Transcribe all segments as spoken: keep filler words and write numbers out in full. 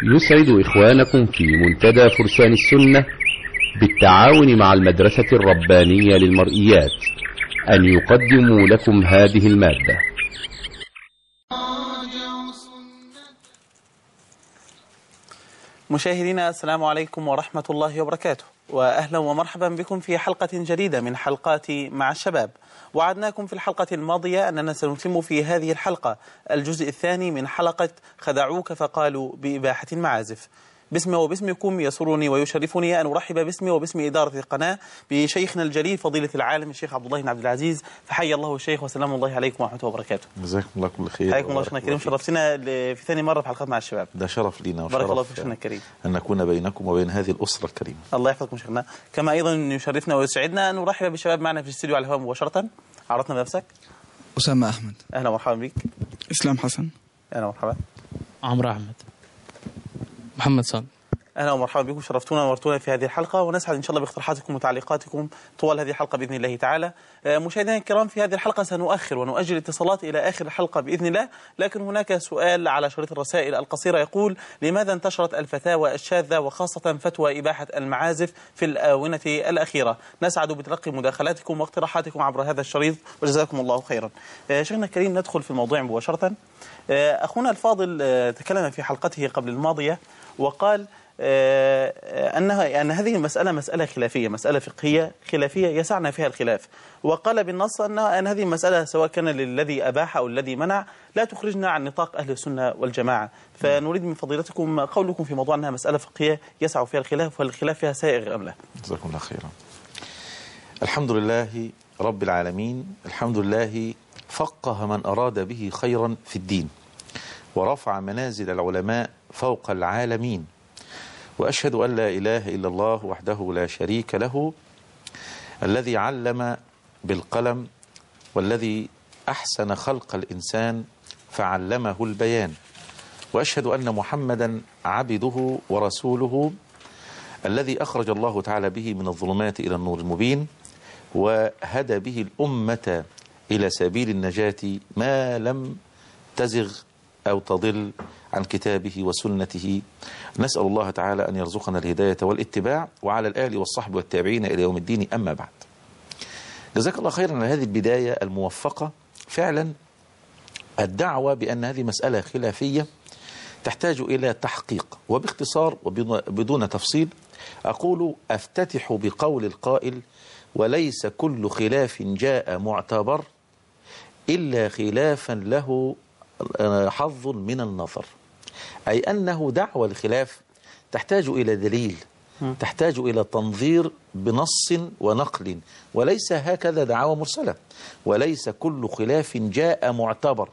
يسعد إخوانكم في منتدى فرسان السنة بالتعاون مع المدرسة الربانية للمرئيات أن يقدموا لكم هذه المادة. مشاهدينا السلام عليكم ورحمة الله وبركاته، وأهلا ومرحبا بكم في حلقة جديدة من حلقات مع الشباب. وعدناكم في الحلقة الماضية أننا سنتم في هذه الحلقة الجزء الثاني من حلقة خدعوك فقالوا بإباحة المعازف. باسمي وباسمكم يسرني ويشرفني أن أرحب باسمي وباسم إدارة القناة بشيخنا الجليل فضيلة العالم الشيخ عبد الله بن عبد العزيز. فحي الله الشيخ وسلام الله عليكم ورحمة الله وبركاته. جزاكم الله كل خير. حياكم الله شيخنا الكريم، شرفتنا في ثاني مرة في حلقات مع الشباب. ده شرف لينا بارك الله فيك شيخنا الكريم أن نكون بينكم وبين هذه الأسرة الكريمة. الله يحفظكم شيخنا. كما أيضا يشرفنا ويسعدنا أن نرحب بالشباب معنا في الاستديو على الهواء مباشرة. عرضنا بنفسك. أسامة أحمد. أهلا ومرحبا بك. إسلام حسن. أهلا ومرحبا. عمرو أحمد. محمد صادق. أهلا ومرحبا بكم، شرفتونا ونورتونا في هذه الحلقة، ونسعد إن شاء الله باقتراحاتكم وتعليقاتكم طوال هذه الحلقة بإذن الله تعالى. مشاهدينا الكرام، في هذه الحلقة سنؤخر ونؤجل الاتصالات إلى آخر الحلقة بإذن الله، لكن هناك سؤال على شريط الرسائل القصيرة يقول: لماذا انتشرت الفتاوى الشاذة وخاصة فتوى إباحة المعازف في الآونة الأخيرة؟ نسعد بتلقي مداخلاتكم واقتراحاتكم عبر هذا الشريط، وجزاكم الله خيرا. شيخنا الكريم، ندخل في الموضوع مباشرة. أخونا الفاضل تكلم في حلقته قبل الماضية وقال أنها أن هذه المسألة مسألة خلافية، مسألة فقهية خلافية يسعنا فيها الخلاف، وقال بالنص أن أن هذه المسألة سواء كان للذي أباح أو الذي منع لا تخرجنا عن نطاق أهل السنة والجماعة. فنريد من فضيلتكم قولكم في موضوع أنها مسألة فقهية يسع فيها الخلاف، والخلاف فيها سائغ أم لا؟ جزاكم الله خيرا. الحمد لله رب العالمين، الحمد لله فقه من أراد به خيرا في الدين، ورفع منازل العلماء فوق العالمين، وأشهد أن لا إله إلا الله وحده لا شريك له، الذي علم بالقلم والذي أحسن خلق الإنسان فعلمه البيان، وأشهد أن محمدا عبده ورسوله الذي أخرج الله تعالى به من الظلمات إلى النور المبين، وهدى به الأمة إلى سبيل النجاة ما لم تزغ أو تضل عن كتابه وسنته. نسأل الله تعالى أن يرزقنا الهداية والاتباع، وعلى الآل والصحب والتابعين إلى يوم الدين. أما بعد، جزاك الله خيرا على هذه البداية الموفقة. فعلا الدعوة بأن هذه مسألة خلافية تحتاج إلى تحقيق، وباختصار وبدون تفصيل أقول أفتتح بقول القائل: وليس كل خلاف جاء معتبر إلا خلافا له حظ من النظر. أي أنه دعوة الخلاف تحتاج إلى دليل، تحتاج إلى تنظير بنص ونقل، وليس هكذا دعوة مرسلة. وليس كل خلاف جاء معتبر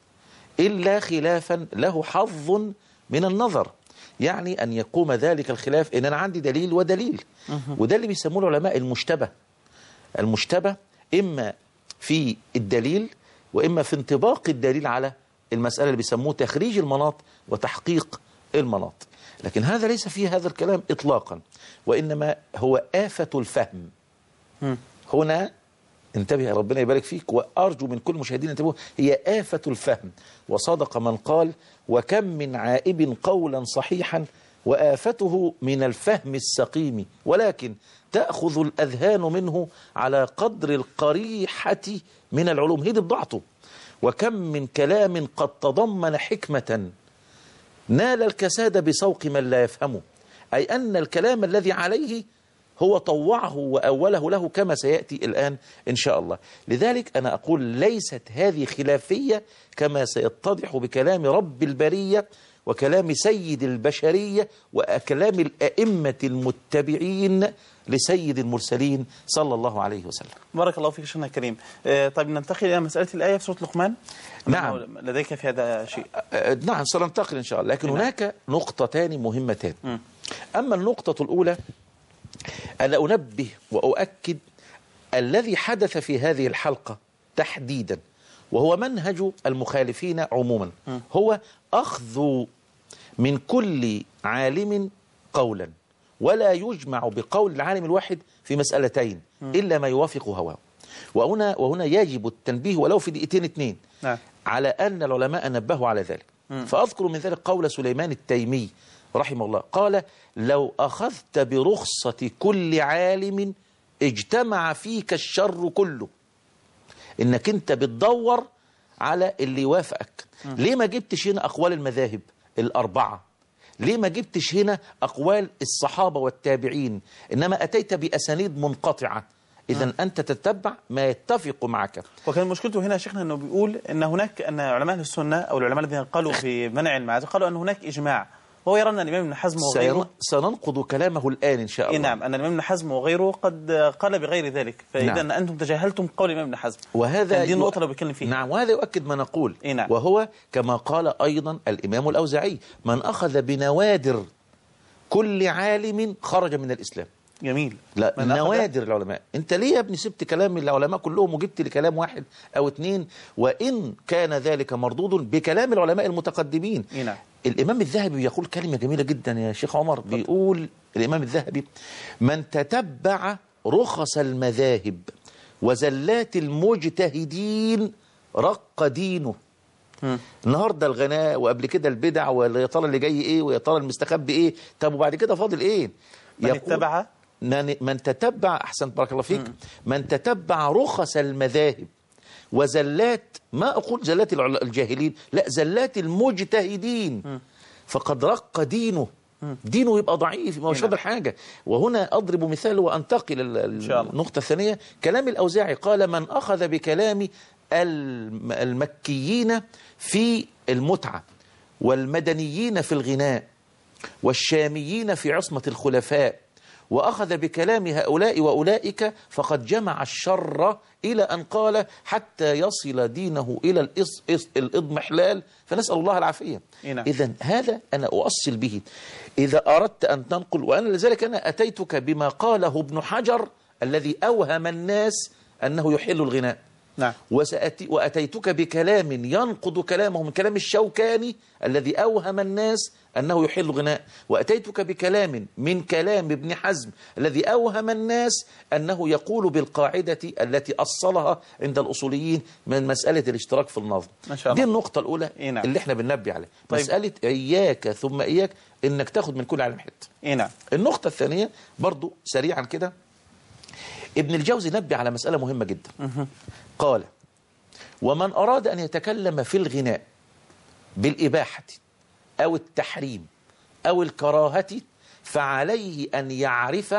إلا خلافا له حظ من النظر، يعني أن يقوم ذلك الخلاف إن أنا عندي دليل ودليل، وده اللي بيسموه العلماء المشتبه. المشتبه إما في الدليل وإما في انطباق الدليل على المسألة اللي بيسموه تخريج المناط وتحقيق المناط. لكن هذا ليس فيه هذا الكلام إطلاقا، وإنما هو آفة الفهم. م. هنا انتبه، ربنا يبارك فيك، وأرجو من كل مشاهدين انتبهوا، هي آفة الفهم. وصدق من قال: وكم من عائب قولا صحيحا وآفته من الفهم السقيم، ولكن تأخذ الأذهان منه على قدر القريحة من العلوم. هي دي بضاعته. وكم من كلام قد تضمن حكمة نال الكساد بسوق من لا يفهمه، أي أن الكلام الذي عليه هو طوعه وأوله له، كما سيأتي الآن إن شاء الله. لذلك أنا أقول ليست هذه خلافية كما سيتضح بكلام رب البرية وكلام سيد البشرية وكلام الأئمة المتبعين لسيد المرسلين صلى الله عليه وسلم. بارك الله فيك شيخنا الكريم. آه طيب ننتقل إلى مسألة الآية في سورة لقمان. نعم. لديك في هذا شيء؟ آه نعم، سننتقل إن شاء الله، لكن نعم. هناك نقطتان مهمتان. م. أما النقطة الأولى، أنا أنبه وأؤكد الذي حدث في هذه الحلقة تحديدا، وهو منهج المخالفين عموما، م. هو أخذ من كل عالم قولا، ولا يجمع بقول العالم الواحد في مسألتين إلا ما يوافق هواه. وهنا وهنا يجب التنبيه ولو في دقيقتين اثنين على أن العلماء نبهوا على ذلك. فأذكر من ذلك قول سليمان التيمي رحمه الله قال: لو أخذت برخصة كل عالم اجتمع فيك الشر كله. إنك أنت بتدور على اللي يوافقك. ليه ما جبتش هنا أقوال المذاهب الأربعة؟ ليه ما جبتش هنا أقوال الصحابة والتابعين؟ إنما أتيت بأسانيد منقطعة. إذا أنت تتبع ما يتفق معك. وكان مشكلته هنا يا شيخنا أنه بيقول أن هناك أن علماء السنة أو العلماء الذين قالوا في منع المعازف قالوا أن هناك إجماع، وهو يرى أن الإمام ابن حزم وغيره سننقض كلامه الآن إن شاء الله. نعم، أن الإمام ابن حزم وغيره قد قال بغير ذلك، فإذا نعم. أنتم تجاهلتم قول الإمام ابن حزم، وهذا دي النقطة اللي بيتكلم فيها. نعم، وهذا يؤكد ما نقول. نعم. وهو كما قال أيضا الإمام الأوزاعي: من أخذ بنوادر كل عالم خرج من الإسلام. جميل. لا، نوادر العلماء. انت ليه يا ابني سبت كلام العلماء كلهم وجبت لكلام واحد او اتنين، وان كان ذلك مردود بكلام العلماء المتقدمين؟ نعم. الامام الذهبي يقول كلمة جميلة جدا يا شيخ عمر. بيقول الامام الذهبي: من تتبع رخص المذاهب وزلات المجتهدين رق دينه. م. النهارده الغناء، وقبل كده البدع، ويا ترى اللي جاي ايه، ويا ترى المستخبي ايه، طب وبعد كده فاضل ايه؟ من اتبع من تتبع أحسن بارك الله فيك م. من تتبع رخص المذاهب وزلات، ما أقول زلات الجاهلين، لا، زلات المجتهدين م. فقد رق دينه. م. دينه يبقى ضعيف، ما هوش هذا الحاجة. وهنا أضرب مثال وأنتقل للنقطة الثانية. كلام الأوزاعي قال: من أخذ بكلام المكيين في المتعة، والمدنيين في الغناء، والشاميين في عصمة الخلفاء، وأخذ بكلام هؤلاء وأولئك، فقد جمع الشر إلى أن قال: حتى يصل دينه إلى الإضمحلال، فنسأل الله العافية. إذن هذا أنا أؤصل به. إذا أردت أن تنقل، وأنا لذلك أنا أتيتك بما قاله ابن حجر الذي أوهم الناس أنه يحل الغناء. نعم. وسأتي وأتيتك بكلام ينقض كلامه من كلام الشوكاني الذي أوهم الناس أنه يحل الغناء، وأتيتك بكلام من كلام ابن حزم الذي أوهم الناس أنه يقول بالقاعدة التي أصلها عند الأصوليين من مسألة الاشتراك في النظم. ما شاء الله. دي النقطة الأولى إيه نعم. اللي احنا بننبه عليها. طيب. مسألة إياك ثم إياك إنك تاخد من كل عالم حتة. إيه نعم. النقطة الثانية برضو سريعا كده، ابن الجوزي نبه على مسألة مهمة جدا. مه. قال: ومن أراد أن يتكلم في الغناء بالإباحة أو التحريم أو الكراهة فعليه أن يعرف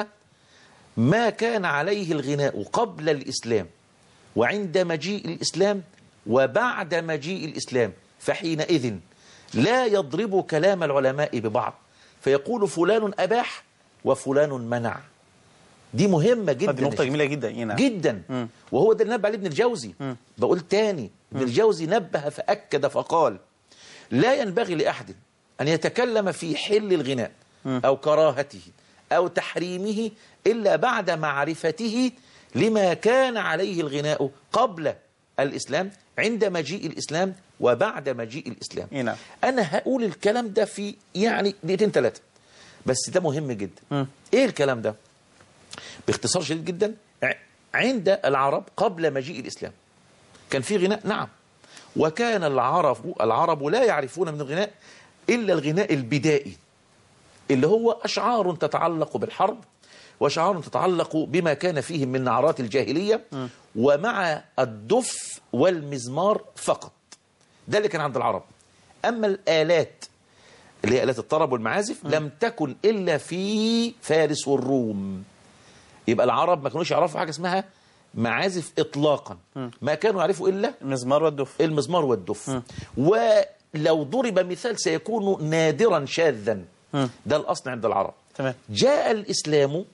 ما كان عليه الغناء قبل الإسلام، وعند مجيء الإسلام، وبعد مجيء الإسلام، فحينئذ لا يضرب كلام العلماء ببعض فيقول فلان أباح وفلان منع. دي مهمة جدا. دي نقطة جميلة جدا. إيه نعم. جدا. م. وهو ده اللي نبه عليه ابن الجوزي. م. بقول تاني، ابن الجوزي نبه فأكد فقال: لا ينبغي لأحد أن يتكلم في حل الغناء م. أو كراهته أو تحريمه إلا بعد معرفته لما كان عليه الغناء قبل الإسلام، عند مجيء الإسلام، وبعد مجيء الإسلام. إيه نعم. أنا هقول الكلام ده في يعني دقيقتين ثلاثة، بس ده مهم جدا. م. إيه الكلام ده؟ باختصار شديد جدا، عند العرب قبل مجيء الإسلام كان في غناء، نعم، وكان العرب العرب لا يعرفون من الغناء إلا الغناء البدائي، اللي هو أشعار تتعلق بالحرب، وأشعار تتعلق بما كان فيه من نعرات الجاهلية، م. ومع الدف والمزمار فقط. ده اللي كان عند العرب. أما الآلات اللي هي آلات الطرب والمعازف م. لم تكن إلا في فارس والروم. يبقى العرب ما كانوش يعرفوا حاجة اسمها معازف إطلاقا. م. ما كانوا يعرفوا إلا المزمار والدف. المزمار والدف. م. ولو ضرب مثال سيكون نادرا شاذا. م. ده الأصل عند العرب. تمام. جاء الإسلام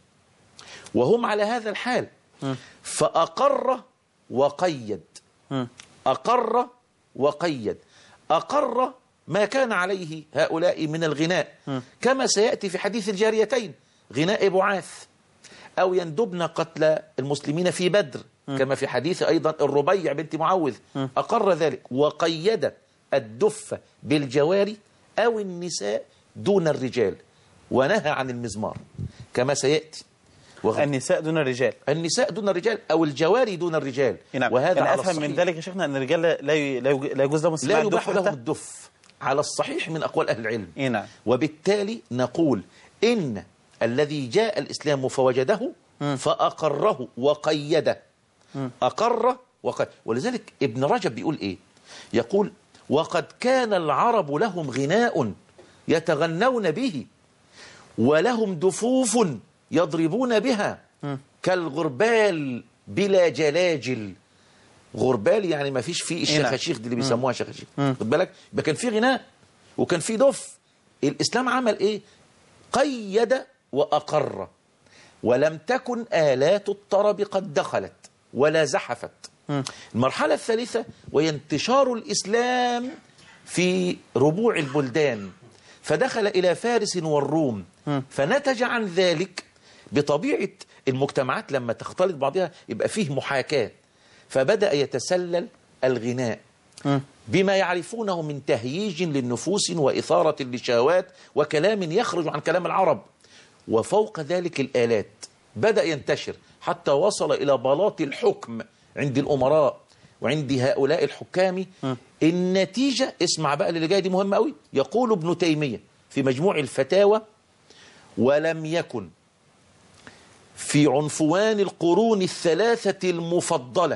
وهم على هذا الحال. م. فأقر وقيد. م. أقر وقيد. أقر ما كان عليه هؤلاء من الغناء، م. كما سيأتي في حديث الجاريتين، غناء بعاث، أو يندبن قتل المسلمين في بدر، م. كما في حديث أيضا الربيع بنت معوذ. م. أقر ذلك، وقيد الدف بالجواري أو النساء دون الرجال، ونهى عن المزمار كما سيأتي. وغ... النساء دون الرجال، النساء دون الرجال أو الجواري دون الرجال. نعم. وهذا أنا على أفهم الصحيح. من ذلك يا شيخنا أن الرجال لا لا يجوز لهم لا يباح لهم الدف على الصحيح من أقوال أهل العلم. إيه نعم. وبالتالي نقول إن الذي جاء الإسلام فوجده فأقره وقيده. أقر وقيد. ولذلك ابن رجب بيقول إيه؟ يقول وقد كان العرب لهم غناء يتغنون به ولهم دفوف يضربون بها كالغربال بلا جلاجل. غربال يعني ما فيش فيه الشخاشيخ دي اللي بيسموها شخاشيخ، خد بالك. يبقى كان في غناء وكان في دف. الإسلام عمل إيه؟ قيد وأقر. ولم تكن آلات الطرب قد دخلت ولا زحفت. المرحلة الثالثة وهي انتشار الإسلام في ربوع البلدان، فدخل إلى فارس والروم، فنتج عن ذلك بطبيعة المجتمعات لما تختلط بعضها يبقى فيه محاكاة، فبدأ يتسلل الغناء بما يعرفونه من تهييج للنفوس وإثارة للشهوات وكلام يخرج عن كلام العرب. وفوق ذلك الآلات بدأ ينتشر حتى وصل إلى بلاط الحكم عند الأمراء وعند هؤلاء الحكام. النتيجة اسمع بقى اللي جاي دي مهمة قوي. يقول ابن تيمية في مجموع الفتاوى ولم يكن في عنفوان القرون الثلاثة المفضلة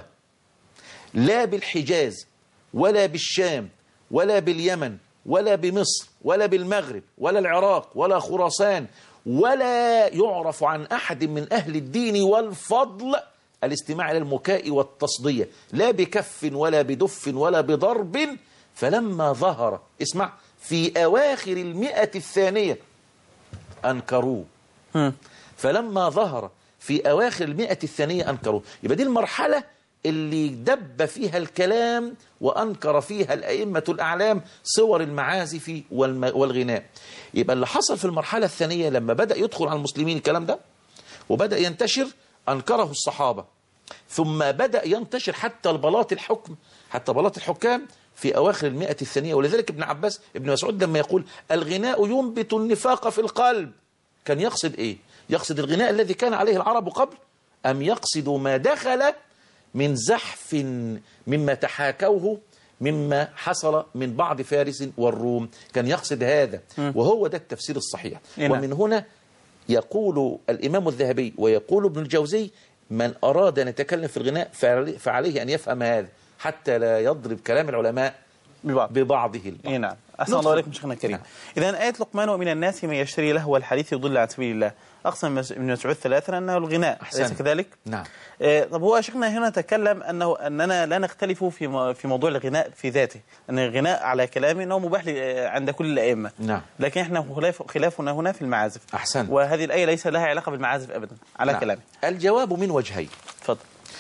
لا بالحجاز ولا بالشام ولا باليمن ولا بمصر ولا بالمغرب ولا العراق ولا خراسان ولا يعرف عن أحد من أهل الدين والفضل الاستماع إلى المكاء والتصدية لا بكف ولا بدف ولا بضرب. فلما ظهر اسمع في أواخر المئة الثانية أنكروه. فلما ظهر في أواخر المئة الثانية أنكروه. يبقى دي المرحلة اللي دب فيها الكلام وأنكر فيها الأئمة الأعلام صور المعازف والغناء. يبقى اللي حصل في المرحلة الثانية لما بدأ يدخل على المسلمين الكلام ده وبدأ ينتشر أنكره الصحابة، ثم بدأ ينتشر حتى البلاط الحكم حتى بلاط الحكام في أواخر المئة الثانية. ولذلك ابن عباس ابن مسعود لما يقول الغناء ينبت النفاق في القلب كان يقصد إيه؟ يقصد الغناء الذي كان عليه العرب قبل، أم يقصد ما دخل من زحف مما تحاكوه مما حصل من بعض فارس والروم؟ كان يقصد هذا، وهو ده التفسير الصحيح. ومن هنا يقول الإمام الذهبي ويقول ابن الجوزي من أراد أن يتكلم في الغناء فعليه أن يفهم هذا حتى لا يضرب كلام العلماء ببعض. ببعضه البعض. إيه نعم. أحسن الله عليكم شيخنا الكريم. نعم. إذا آية لقمان ومن الناس من يشتري لهو الحديث يضل عن سبيل الله، أقسم ابن مسعود ثلاثا أنه الغناء أليس كذلك؟ نعم. إيه طب هو شيخنا هنا تكلم أنه أننا لا نختلف في في موضوع الغناء في ذاته، أن الغناء على كلامه أنه مباح عند كل الأئمة. نعم. لكن إحنا خلاف خلافنا هنا في المعازف. أحسن. وهذه الآية ليس لها علاقة بالمعازف أبدا على نعم. كلامه. الجواب من وجهين. تفضل.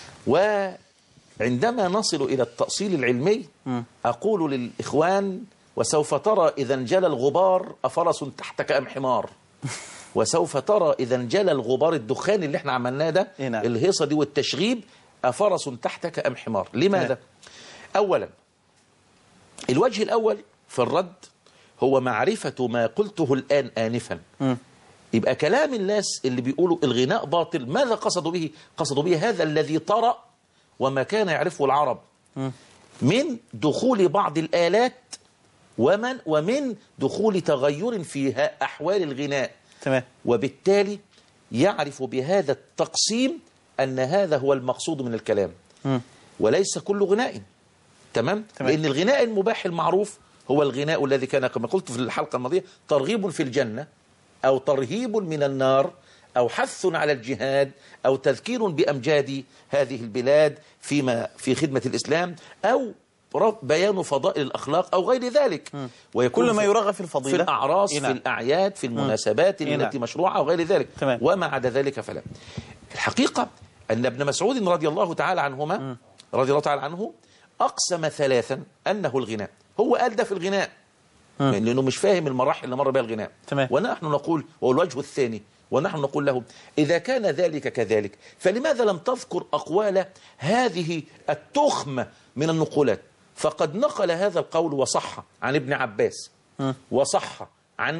وعندما نصل إلى التأصيل العلمي م. أقول للإخوان وسوف ترى إذا انجلى الغبار أفرس تحتك أم حمار. وسوف ترى إذا انجلى الغبار الدخان اللي احنا عملناه ده الهيصة دي والتشغيب أفرس تحتك أم حمار. لماذا؟ أولا الوجه الأول في الرد هو معرفة ما قلته الآن آنفا. م. يبقى كلام الناس اللي بيقولوا الغناء باطل ماذا قصدوا به؟ قصدوا به هذا الذي طرأ وما كان يعرفه العرب م. من دخول بعض الآلات ومن ومن دخول تغير في أحوال الغناء. تمام. وبالتالي يعرف بهذا التقسيم أن هذا هو المقصود من الكلام م. وليس كل غناء. تمام؟ تمام. لأن الغناء المباح المعروف هو الغناء الذي كان كما قلت في الحلقة الماضية ترغيب في الجنة أو ترهيب من النار أو حث على الجهاد أو تذكير بأمجاد هذه البلاد فيما في خدمة الإسلام أو بيان فضائل الأخلاق أو غير ذلك. ويكون كل ما يرغب في الفضيلة في الأعراس في الأعياد في المناسبات التي مشروعة أو غير ذلك. تمام. وما عدا ذلك فلا. الحقيقة أن ابن مسعود رضي الله تعالى عنهما رضي الله تعالى عنه أقسم ثلاثا أنه الغناء. هو قال ده في الغناء لأنه مش فاهم المراحل اللي مر بها الغناء. تمام. ونحن نقول والوجه الثاني ونحن نقول له إذا كان ذلك كذلك فلماذا لم تذكر أقوال هذه التخمة من النقولات؟ فقد نقل هذا القول وصح عن ابن عباس م. وصح عن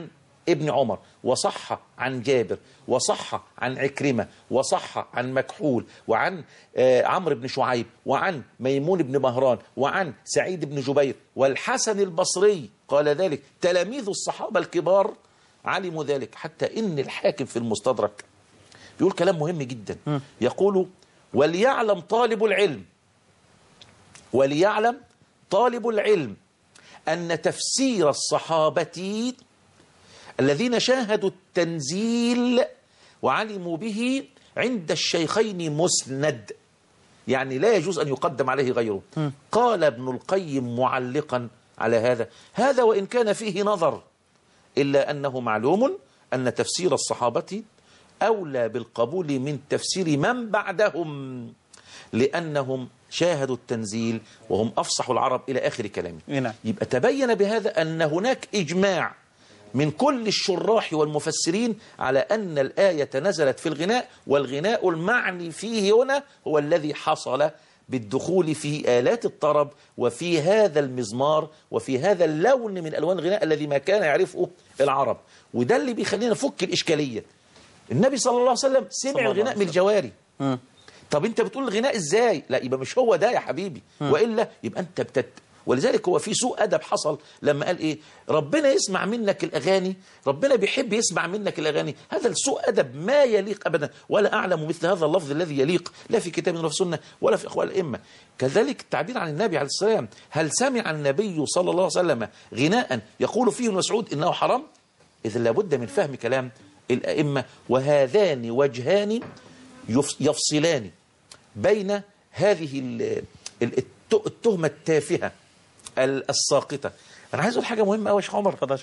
ابن عمر، وصح عن جابر، وصح عن عكرمة، وصح عن مكحول، وعن آه عمرو بن شعيب، وعن ميمون بن مهران، وعن سعيد بن جبير، والحسن البصري قال ذلك. تلاميذ الصحابة الكبار علموا ذلك، حتى إن الحاكم في المستدرك بيقول كلام مهم جدا، يقول: وليعلم طالب العلم وليعلم طالب العلم أن تفسير الصحابة الذين شاهدوا التنزيل وعلموا به عند الشيخين مسند، يعني لا يجوز أن يقدم عليه غيره. م. قال ابن القيم معلقا على هذا: هذا وإن كان فيه نظر، إلا أنه معلوم أن تفسير الصحابة أولى بالقبول من تفسير من بعدهم، لأنهم شاهدوا التنزيل وهم أفصح العرب، إلى آخر كلامه. نعم. يبقى تبين بهذا أن هناك إجماع من كل الشراح والمفسرين على أن الآية نزلت في الغناء، والغناء المعني فيه هنا هو الذي حصل بالدخول في آلات الطرب وفي هذا المزمار وفي هذا اللون من ألوان الغناء الذي ما كان يعرفه العرب. وده اللي بيخلينا نفك الإشكالية. النبي صلى الله عليه وسلم سمع الغناء من الجواري. م. طب انت بتقول الغناء ازاي؟ لا، يبقى مش هو ده يا حبيبي. م. وإلا يبقى انت بتت ولذلك هو في سوء أدب حصل لما قال إيه؟ ربنا يسمع منك الأغاني، ربنا بيحب يسمع منك الأغاني. هذا السوء أدب ما يليق أبدا، ولا أعلم مثل هذا اللفظ الذي يليق لا في كتاب ولا في سنة ولا في أقوال الأئمة. كذلك التعبير عن النبي عليه السلام: هل سمع النبي صلى الله عليه وسلم غناء يقول فيه ابن مسعود إنه حرام؟ إذا لابد من فهم كلام الأئمة، وهذان وجهان يفصلان بين هذه التهمة التافهة الساقطة. أنا عايز أقول حاجة مهمة أوي يا شيخ عمر. اتفضل.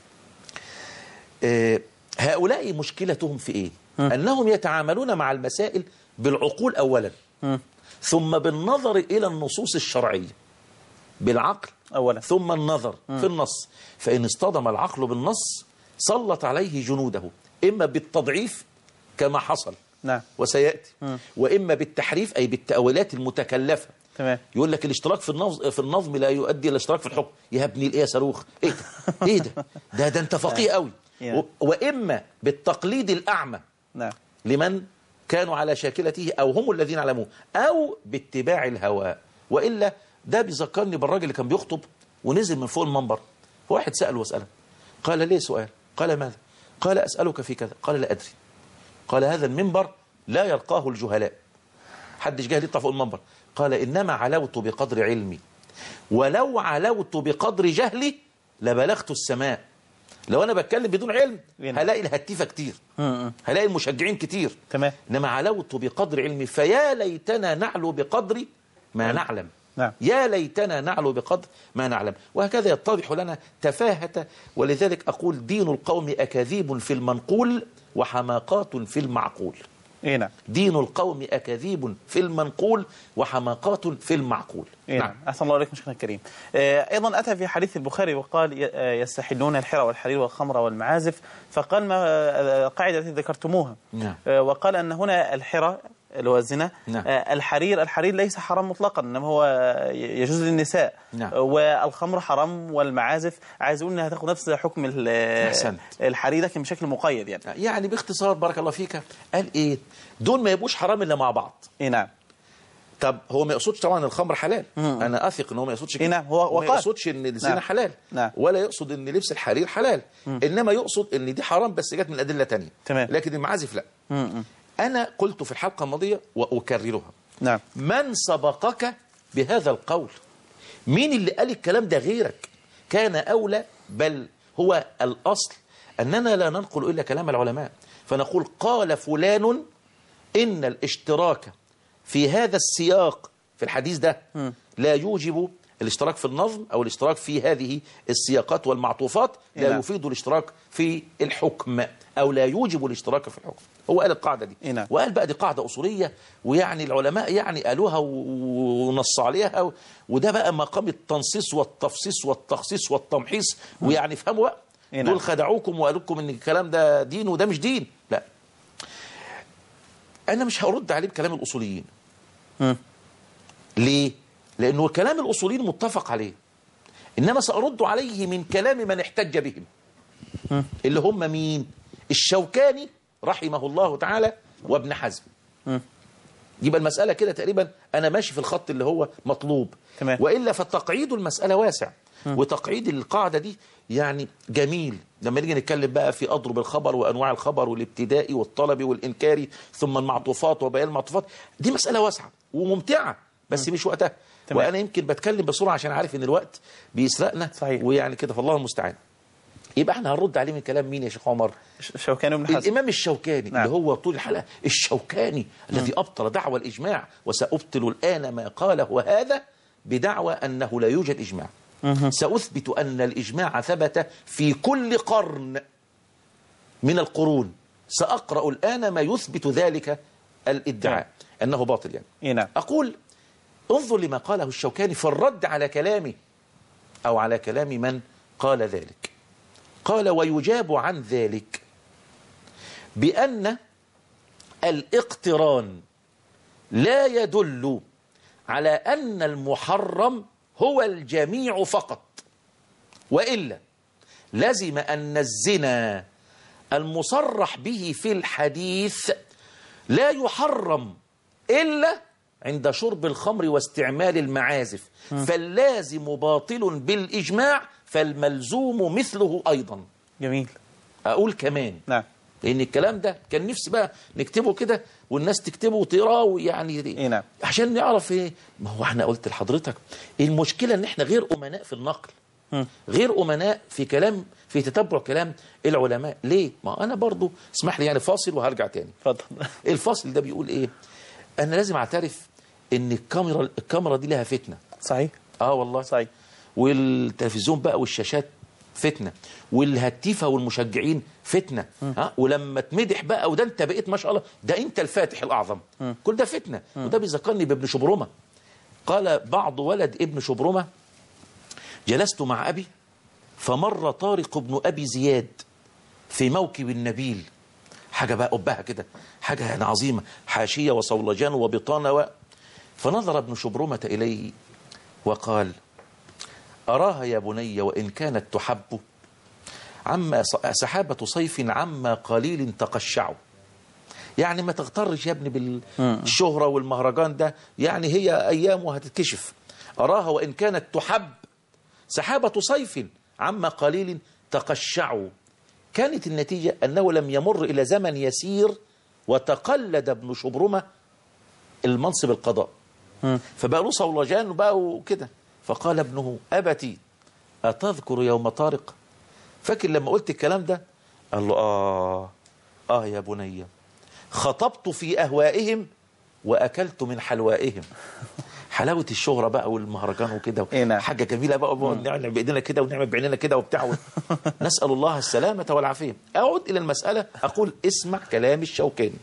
آه هؤلاء مشكلتهم في إيه؟ م. أنهم يتعاملون مع المسائل بالعقول أولا، م. ثم بالنظر إلى النصوص الشرعية بالعقل أولا، ثم النظر م. في النص. فإن اصطدم العقل بالنص سلط عليه جنوده، إما بالتضعيف كما حصل نعم وسيأتي، م. وإما بالتحريف أي بالتأويلات المتكلفة. تمام. يقول لك الاشتراك في النظم في النظم لا يؤدي الى اشتراك في الحكم. يا ابني الايه يا صاروخ؟ ايه ده؟ ايه ده؟ ده ده انت فقيه قوي. واما بالتقليد الاعمى نعم لمن كانوا على شاكلته او هم الذين علموه، او باتباع الهوى. والا ده بيذكرني بالراجل اللي كان بيخطب ونزل من فوق المنبر، فواحد ساله وساله، قال: ليه سؤال؟ قال: ماذا؟ قال: اسالك في كذا. قال: لا ادري. قال: هذا المنبر لا يرقاه الجهلاء، حدش جاهل يطلع فوق المنبر. قال: إنما علوت بقدر علمي، ولو علوت بقدر جهلي لبلغت السماء. لو أنا بتكلم بدون علم هلاقي الهتيفة كتير، هلاقي المشجعين كتير. تمام. إنما علوت بقدر علمي، فيا ليتنا نعلو بقدر ما نعلم. نعم. يا ليتنا نعلو بقدر ما نعلم. وهكذا يتضح لنا تفاهة. ولذلك أقول: دين القوم أكاذيب في المنقول وحماقات في المعقول. إيه نعم. دين القوم أكاذيب في المنقول وحماقات في المعقول. إيه نعم. أحسن الله عليكم شيخنا الكريم. أيضا أتى في حديث البخاري وقال: يستحلون الحرى والحرير والخمر والمعازف، فقال ما القاعدة التي ذكرتموها. نعم. وقال أن هنا الحرى اللي هو الزنا، نعم. الحرير الحرير ليس حرام مطلقا، انما هو يجوز للنساء. نعم. والخمر حرام والمعازف عايز اقول انها تاخذ نفس حكم الحرير لكن بشكل مقيد. يعني يعني باختصار بارك الله فيك، قال ايه؟ دول ما يبقوش حرام الا مع بعض. اي نعم. طب هو ما يقصدش طبعا الخمر حلال، مم. انا اثق ان هو ما يقصدش كده. نعم. هو ما يقصدش ان الزنا نعم. حلال، نعم. ولا يقصد ان لبس الحرير حلال، مم. انما يقصد ان دي حرام بس جت من ادله ثانيه. تمام. لكن المعازف لا. مم. أنا قلت في الحلقة الماضية وأكررها. نعم. من سبقك بهذا القول؟ مين اللي قال الكلام ده غيرك؟ كان أولى، بل هو الأصل أننا لا ننقل إلا كلام العلماء، فنقول: قال فلان إن الاشتراك في هذا السياق في الحديث ده م. لا يوجب الاشتراك في النظم أو الاشتراك في هذه السياقات والمعطوفات، لا نعم. يفيد الاشتراك في الحكم أو لا يوجب الاشتراك في الحكم. هو قال القاعدة دي. نعم. وقال بقى دي قاعدة أصولية، ويعني العلماء يعني قالوها ونص عليها، وده بقى مقام التنصيص والتفصيص والتخصيص والتمحيص. ويعني فهموا بقى، نعم. دول خدعوكم وقالوا لكم ان الكلام ده دين وده مش دين. لا، أنا مش هرد عليه بكلام الأصوليين. م. ليه؟ لأنه كلام الأصوليين متفق عليه، إنما سأرد عليه من كلام من احتج بهم. اللي هم مين؟ الشوكاني رحمه الله تعالى وابن حزم. يبقى المسألة كده تقريبا أنا ماشي في الخط اللي هو مطلوب. تمام. وإلا فالتقعيد المسألة واسع. م. وتقعيد القاعدة دي يعني جميل لما نيجي نتكلم بقى في أضرب الخبر وأنواع الخبر والابتدائي والطلبي والإنكاري ثم المعطوفات وبيان المعطوفات. دي مسألة واسعة وممتعة بس م. مش وقتها. تمام. وأنا يمكن بتكلم بسرعة عشان عارف إن الوقت بيسرقنا. صحيح. ويعني كده فالله المستعان. يبقى احنا هنرد عليه من كلام مين يا شيخ عمر؟ الشوكاني وابن حزم. الإمام الشوكاني. نعم. اللي هو طول الحلقة الشوكاني م. الذي أبطل دعوى الإجماع. وسأبطل الآن ما قاله هذا بدعوى أنه لا يوجد إجماع. م. سأثبت أن الإجماع ثبت في كل قرن من القرون. سأقرأ الآن ما يثبت ذلك الادعاء. نعم. أنه باطل يعني. نعم. أقول انظر لما قاله الشوكاني في الرد على كلامه أو على كلام من قال ذلك. قال ويجاب عن ذلك بأن الاقتران لا يدل على أن المحرم هو الجميع فقط، وإلا لزم أن الزنا المصرح به في الحديث لا يحرم إلا عند شرب الخمر واستعمال المعازف. م. فاللازم باطل بالإجماع فالملزوم مثله أيضا. جميل. أقول كمان. نعم. لأن الكلام ده كان نفسي بقى نكتبه كده والناس تكتبه وتقراه يعني. إيه نعم. عشان نعرف إيه. ما هو احنا قلت لحضرتك المشكلة إن احنا غير أمناء في النقل. م. غير أمناء في كلام في تتبع كلام العلماء. ليه؟ ما أنا برضو اسمح لي يعني فاصل وهرجع تاني. اتفضل. الفاصل ده بيقول إيه؟ أنا لازم أعترف إن الكاميرا الكاميرا دي لها فتنة. صحيح. آه والله. صحيح. والتلفزيون بقى والشاشات فتنة، والهتيفة والمشجعين فتنة. ها ولما تمدح بقى وده انت بقيت ما شاء الله ده انت الفاتح الأعظم. م. كل ده فتنة. م. وده بيذكرني بابن شبرمة. قال بعض ولد ابن شبرمة جلست مع أبي فمر طارق بن أبي زياد في موكب النبيل. حاجة بقى قبها كده حاجة يعني عظيمة حاشية وصولجان وبطانة و... فنظر ابن شبرمة إليه وقال أراها يا بني وإن كانت تحب عما سحابة صيف عما قليل تقشع. يعني ما تغترش يا ابني بالشهرة والمهرجان ده، يعني هي أيام وهتتكشف. أراها وإن كانت تحب سحابة صيف عما قليل تقشع. كانت النتيجة أنه لم يمر إلى زمن يسير وتقلد ابن شبرمة المنصب القضاء. فبقى له صولجان وبقى وكده. فقال ابنه أبتي أتذكر يوم طارق؟ فاكر لما قلت الكلام ده؟ قال له آه آه يا بني خطبت في أهوائهم وأكلت من حلوائهم. حلاوة الشهرة بقى والمهرجان وكده. إيه حاجة جميلة بقى نعمل بإيدينا كده ونعمل بعيننا كده وبتاع. نسأل الله السلامة والعافية. أعود إلى المسألة أقول اسمع كلام الشوكاني.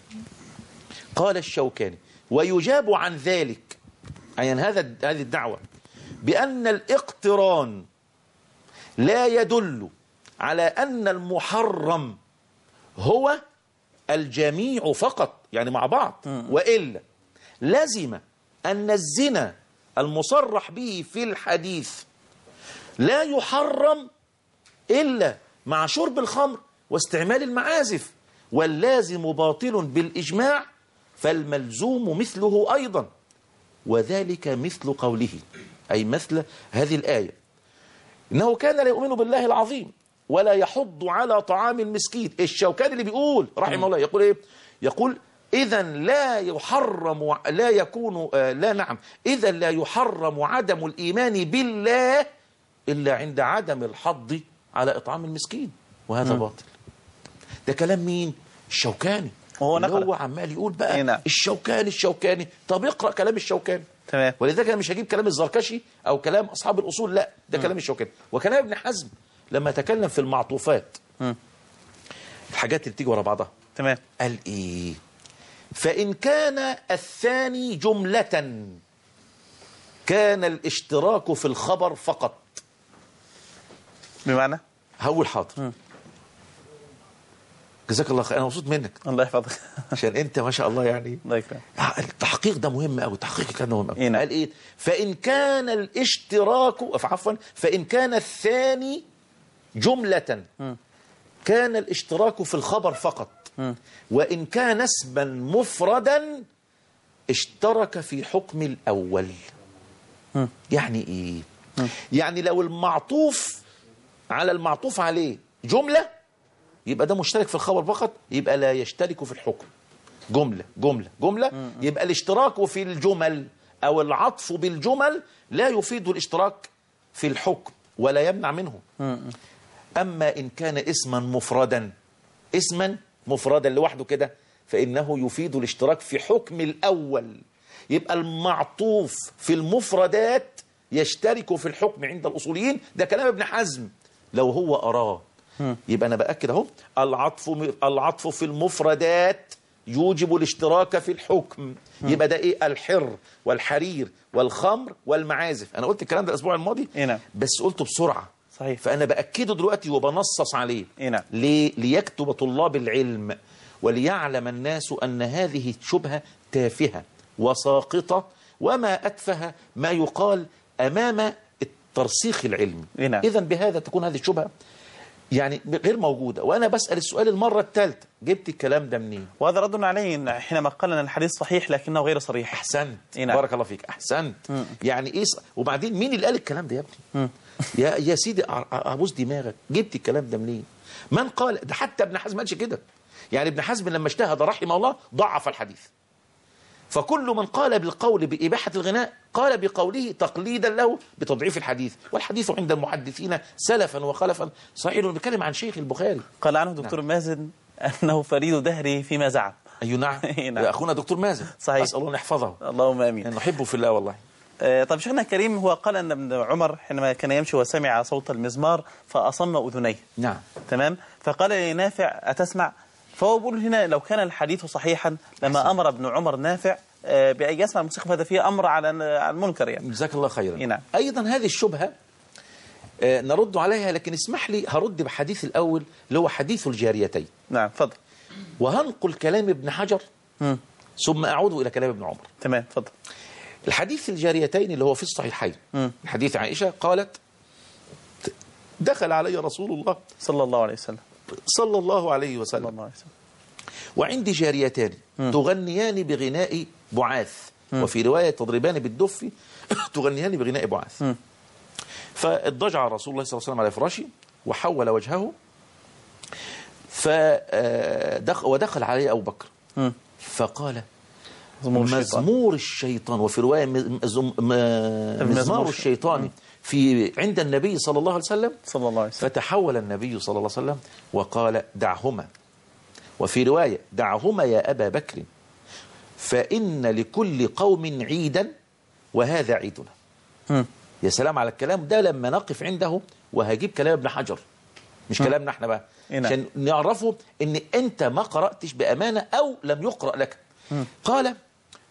قال الشوكاني ويجاب عن ذلك يعني هذا هذه الدعوة بأن الاقتران لا يدل على أن المحرم هو الجميع فقط يعني مع بعض، وإلا لازم أن الزنا المصرح به في الحديث لا يحرم إلا مع شرب الخمر واستعمال المعازف، واللازم باطل بالإجماع فالملزوم مثله أيضا. وذلك مثل قوله أي مثل هذه الآية إنه كان لا يؤمن بالله العظيم ولا يحض على طعام المسكين. الشوكاني اللي بيقول رحمه الله يقول إيه؟ يقول إذا لا يحرم لا يكون آه لا نعم إذا لا يحرم عدم الإيمان بالله إلا عند عدم الحض على إطعام المسكين، وهذا م. باطل. ده كلام مين؟ الشوكاني. وهو نقل هو عمال يقول بقى إيه نعم. الشوكاني الشوكاني. طب اقرأ كلام الشوكاني. تمام. ولذلك أنا مش هجيب كلام الزركشي أو كلام أصحاب الأصول، لا ده م. كلام الشوكاني. وكلام ابن حزم لما تكلم في المعطوفات م. الحاجات اللي بتيجي ورا بعضها. تمام. قال إيه؟ فإن كان الثاني جملة كان الاشتراك في الخبر فقط. بمعنى؟ هقول حاضر. جزاك الله خير، أنا مبسوط منك. الله يحفظك. عشان أنت ما شاء الله يعني. الله يكرمك. التحقيق ده مهم أوي، التحقيق كان مهم أوي. إيه؟ قال إيه؟ فإن كان الاشتراك عفوا فإن كان الثاني جملة م. كان الاشتراك في الخبر فقط، وإن كان اسما مفردا اشترك في حكم الأول. يعني إيه؟ يعني لو المعطوف على المعطوف عليه جملة يبقى ده مشترك في الخبر فقط، يبقى لا يشترك في الحكم. جملة جملة جملة يبقى الاشتراك في الجمل أو العطف بالجمل لا يفيد الاشتراك في الحكم ولا يمنع منه. أما إن كان اسما مفردا، اسما مفردا لوحده كده، فإنه يفيد الاشتراك في حكم الأول. يبقى المعطوف في المفردات يشترك في الحكم عند الأصوليين. ده كلام ابن حزم لو هو أراه. يبقى أنا بأكد أهو، العطف العطف في المفردات يوجب الاشتراك في الحكم. يبقى ده إيه؟ الحر والحرير والخمر والمعازف. أنا قلت الكلام ده الأسبوع الماضي إيه؟ بس قلته بسرعة. صحيح. فأنا بأكده دلوقتي وبنصص عليه. إيه؟ ليه؟ ليكتب طلاب العلم وليعلم الناس أن هذه شبهة تافهة وساقطة، وما أتفه ما يقال أمام الترسيخ العلمي. إيه؟ إذن بهذا تكون هذه الشبهة يعني غير موجودة. وأنا بسأل السؤال المرة الثالثة، جبت الكلام ده منين؟ وهذا رد عليه حينما قال أن الحديث صحيح لكنه غير صريح. أحسنت. إيه؟ بارك الله فيك. أحسنت. مم. يعني إيه؟ وبعدين مين اللي قال الكلام ده يا ابني؟ يا يا سيدي أبوس دماغك، جبت الكلام ده منين؟ من قال ده؟ حتى ابن حزم قالش كده. يعني ابن حزم لما اجتهد رحمه الله ضعف الحديث. فكل من قال بالقول بإباحة الغناء قال بقوله تقليدا له بتضعيف الحديث. والحديث عند المحدثين سلفا وخلفا صحيح. بيتكلم عن شيخ البخاري. قال عنه دكتور نعم. مازن أنه فريد دهره فيما زعم. أي نعم. نعم. أخونا دكتور مازن. صحيح. أسأل الله أن يحفظه. اللهم آمين. نحبه في الله والله. آه طيب شيخنا الكريم، هو قال أن ابن عمر حينما كان يمشي وسمع صوت المزمار فأصم أذنيه. نعم. تمام. فقال لنافع أتسمع؟ فهو بيقول هنا لو كان الحديث صحيحا لما أحسن. أمر ابن عمر نافع بأن يسمع الموسيقى، فهذا فيه أمر على المنكر يعني. جزاك الله خيرا. نعم. أيضا هذه الشبهة نرد عليها، لكن اسمح لي هرد بحديث الأول اللي هو حديث الجاريتين. نعم تفضل. وهنقل كلام ابن حجر م. ثم أعود إلى كلام ابن عمر. تمام تفضل. الحديث الجاريتين اللي هو في الصحيحين، حديث عائشة قالت دخل علي رسول الله صلى الله عليه وسلم صلى الله عليه وسلم, صلى الله عليه وسلم. وعندي جاريتان م. تغنيان بغناء بعاث، م. وفي رواية تضربان بالدف تغنيان بغناء بعاث. م. فاضطجع رسول الله صلى الله عليه وسلم على فراشه وحول وجهه فدخل ودخل عليه أبو بكر م. فقال مزمور الشيطان. مزمور الشيطان، وفي رواية مزمار الشيطان في عند النبي صلى الله عليه وسلم صلى الله عليه وسلم. فتحول النبي صلى الله عليه وسلم وقال دعهما، وفي رواية دعهما يا أبا بكر فإن لكل قوم عيدا وهذا عيدنا. م. يا سلام على الكلام ده لما نقف عنده. وهجيب كلام ابن حجر مش م. كلامنا احنا بقى إيه عشان نعرفه ان انت ما قرأتش بأمانة او لم يقرأ لك. م. قال آآ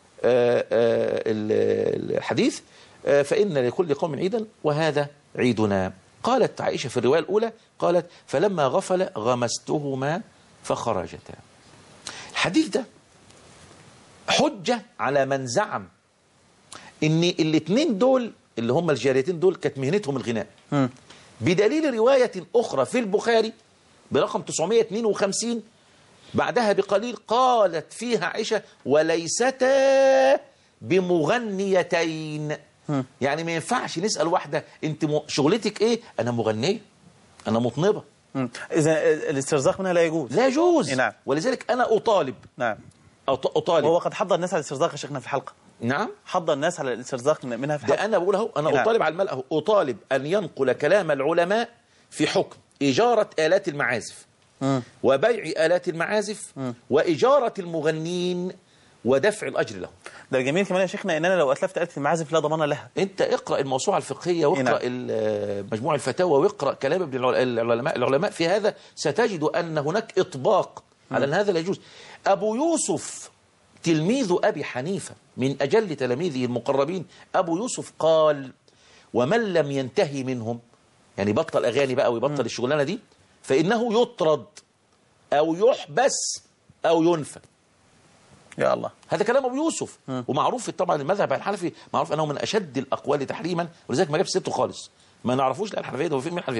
آآ الحديث آآ فإن لكل قوم عيدا وهذا عيدنا. قالت عائشة في الرواية الأولى قالت فلما غفل غمستهما فخرجتا. الحديث ده حجة على من زعم ان الاثنين دول اللي هم الجاريتين دول كانت مهنتهم الغناء، م. بدليل رواية أخرى في البخاري برقم تسعمائة واثنين وخمسين بعدها بقليل قالت فيها عائشة وليستا بمغنيتين. م. يعني ما ينفعش نسأل واحدة انت شغلتك ايه؟ انا مغنية، انا مطنبة. إذا الاسترزاق منها لا يجوز. لا يجوز. نعم. ولذلك انا اطالب. نعم. اطالب. وهو قد حضر الناس على الاسترزاق يا شيخنا في الحلقة. نعم. حضر الناس على الاسترزاق منها في الحلقة. ده انا بقول اهو انا نعم. اطالب على الملأ، اطالب ان ينقل كلام العلماء في حكم إجارة آلات المعازف م. وبيع آلات المعازف م. وإجارة المغنين ودفع الأجر لهم. ده الجميل كمان يا شيخنا إن أنا لو أتلفت آلة المعازف لا ضمان لها. أنت اقرأ الموسوعة الفقهية واقرأ مجموع الفتاوى واقرأ كلام ابن العلماء العلماء في هذا، ستجد أن هناك إطباق م. على أن هذا لا يجوز. أبو يوسف تلميذ أبي حنيفة من أجل تلاميذه المقربين، أبو يوسف قال ومن لم ينتهي منهم، يعني بطل أغاني بقى ويبطل م. الشغلانة دي، فإنه يطرد أو يحبس أو ينفى. يا الله. هذا كلام أبو يوسف م. ومعروف طبعا المذهب الحنفي معروف أنه من أشد الأقوال تحريما، ولذلك ما جابش سيرته خالص، ما نعرفوش. لا الحنفية دول فين من الحنفية دول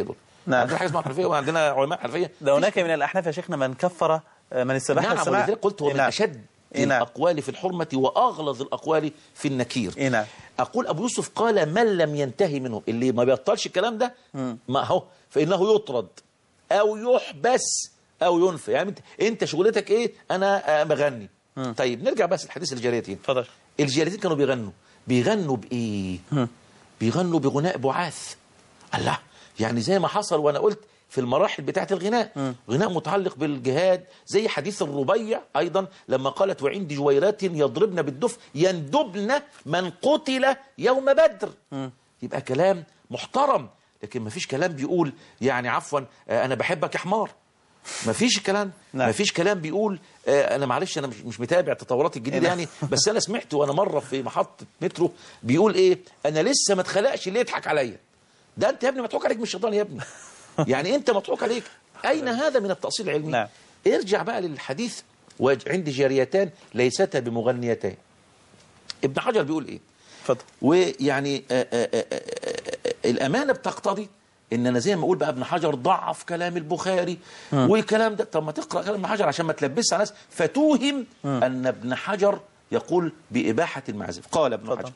نعم. عندنا حاجه اسمها حنفيه وعندنا علماء حنفيه. ده هناك من الأحناف يا شيخنا من كفر من استباح نعم، السماع. ولذلك قلت هو من نعم. أشد نعم. الأقوال في الحرمة وأغلظ الأقوال في النكير. نعم. أقول أبو يوسف قال من لم ينتهي منه، اللي ما بيبطلش الكلام ده ما هو فإنه يطرد أو يحبس أو ينفى. يعني أنت شغلتك إيه؟ أنا بغني. طيب نرجع بس لحديث الجاريتين. اتفضل. الجاريتين كانوا بيغنوا بيغنوا بإيه؟ بيغنوا بغناء بعاث. الله، يعني زي ما حصل وأنا قلت في المراحل بتاعة الغناء م. غناء متعلق بالجهاد، زي حديث الربيع أيضا لما قالت وعندي جويرات يضربن بالدف يندبن من قتل يوم بدر. م. يبقى كلام محترم، لكن ما فيش كلام بيقول يعني عفوا أنا بحبك يا حمار، ما فيش كلام. نعم. ما فيش كلام بيقول أنا معلش أنا مش متابع التطورات الجديدة يعني، بس أنا سمعت وأنا مرة في محطة مترو بيقول إيه أنا لسه ما اتخلقش اللي يضحك عليا. ده أنت يا ابني مضحوك عليك من الشيطان يا ابني. يعني أنت مضحوك عليك. أين هذا من التأصيل العلمي؟ نعم. ارجع بقى للحديث وعندي جاريتان ليستا بمغنيتين. ابن حجر بيقول إيه؟ اتفضل. ويعني آآ آآ آآ الأمانة بتقتضي إن أنا زي ما أقول بقى ابن حجر ضعف كلام البخاري والكلام ده. طب ما تقرأ كلام ابن حجر عشان ما تلبسها ناس فتوهم م. أن ابن حجر يقول بإباحة المعازف. قال ابن حجر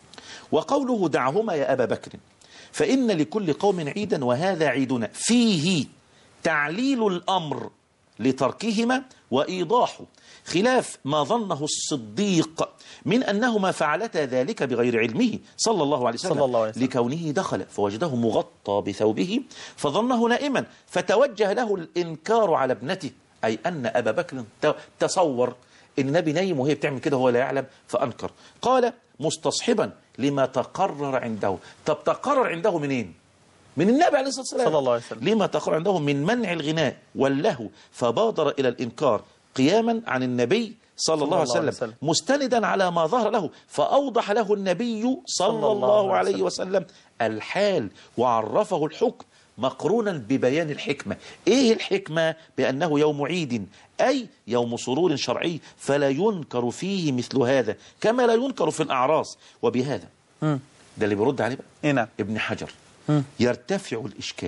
وقوله دعهما يا أبا بكر فإن لكل قوم عيدا وهذا عيدنا فيه تعليل الأمر لتركهما وإيضاحه، خلاف ما ظنه الصديق من أنهما فعلتا ذلك بغير علمه صلى الله عليه وسلم, صلى الله عليه وسلم. لكونه دخل فوجده مغطى بثوبه فظنه نائما فتوجه له الإنكار على ابنته، أي أن أبا بكر تصور إن النبي نايم وهي بتعمل كده وهو لا يعلم فأنكر. قال مستصحبا لما تقرر عنده. طب تقرر عنده منين؟ من النبي عليه الصلاة والسلام صلى الله عليه وسلم. لما تقرر عنده من منع الغناء واللهو فبادر إلى الإنكار قياما عن النبي صلى, صلى الله عليه وسلم, وسلم مستندا على ما ظهر له، فأوضح له النبي صلى, صلى الله عليه وسلم الحال وعرفه الحكم مقرونا ببيان الحكمة. إيه الحكمة؟ بأنه يوم عيد أي يوم سرور شرعي فلا ينكر فيه مثل هذا كما لا ينكر في الأعراس. وبهذا م. ده اللي بيرد عليه بقى إيه؟ ابن حجر م. يرتفع الإشكال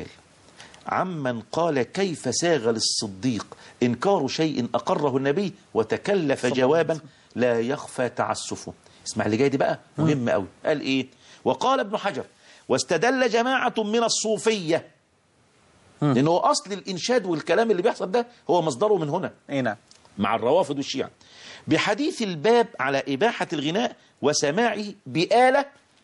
عمن قال كيف ساغ للصديق إنكار شيء أقره النبي وتكلف جوابا لا يخفى تعسفه. اسمع اللي جاي دي بقى مهم قوي. قال إيه؟ وقال ابن حجر واستدل جماعة من الصوفية، لأنه أصل الإنشاد والكلام اللي بيحصل ده هو مصدره من هنا إيه؟ مع الروافض والشيعة، بحديث الباب على إباحة الغناء وسماعه بآلة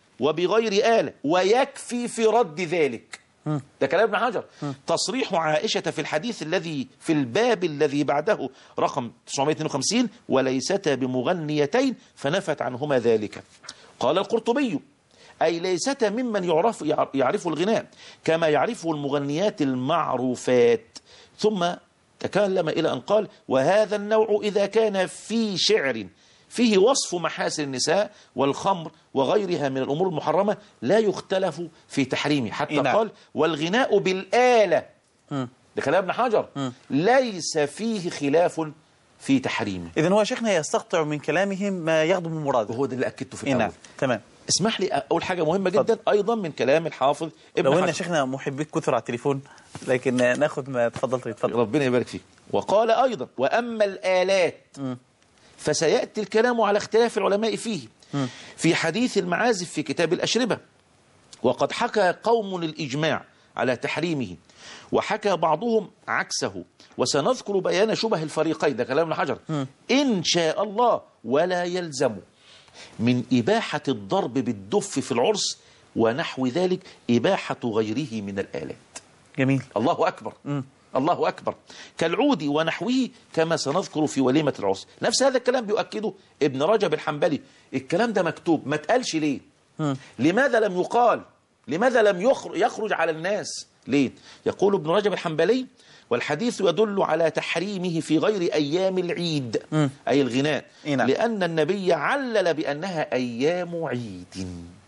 وبغير آلة ويكفي في رد ذلك. ده كلام ابن حجر. تصريح عائشة في الحديث الذي في الباب الذي بعده رقم تسعمائة واثنين وخمسين وليستا بمغنيتين فنفت عنهما ذلك. قال القرطبي أي ليستا ممن يعرف يعرف الغناء كما يعرفه المغنيات المعروفات. ثم تكلم إلى أن قال وهذا النوع إذا كان في شعر فيه وصف محاسن النساء والخمر وغيرها من الأمور المحرمة لا يختلف في تحريمه. حتى إيه قال والغناء بالآلة م. ده كلام ابن حجر م. ليس فيه خلاف في تحريمه. إذن هو شيخنا يستقطع من كلامهم ما يخدم مراده، وهو ده اللي أكدته في الأول. إيه تمام. اسمح لي أول حاجة مهمة جدا فضل. أيضا من كلام الحافظ ابن لو حجر. إن شيخنا محبيك كثر على التليفون لكن ناخد ما تفضلت يتفضل. ربنا يبارك فيك. وقال أيضا وأما الآلات م. فسيأتي الكلام على اختلاف العلماء فيه م. في حديث المعازف في كتاب الأشربة، وقد حكى قوم الإجماع على تحريمه وحكى بعضهم عكسه، وسنذكر بيان شبه الفريقين. ده كلام ابن حجر م. إن شاء الله. ولا يلزم من إباحة الضرب بالدف في العرس ونحو ذلك إباحة غيره من الآلات. جميل. الله أكبر م. الله أكبر. كالعود ونحوه كما سنذكر في وليمة العرس. نفس هذا الكلام بيؤكده ابن رجب الحنبلي. الكلام ده مكتوب، ما تقالش ليه؟ م. لماذا لم يقال؟ لماذا لم يخرج على الناس؟ ليه؟ يقول ابن رجب الحنبلي والحديث يدل على تحريمه في غير أيام العيد م. أي الغناء إينا. لأن النبي علل بأنها أيام عيد،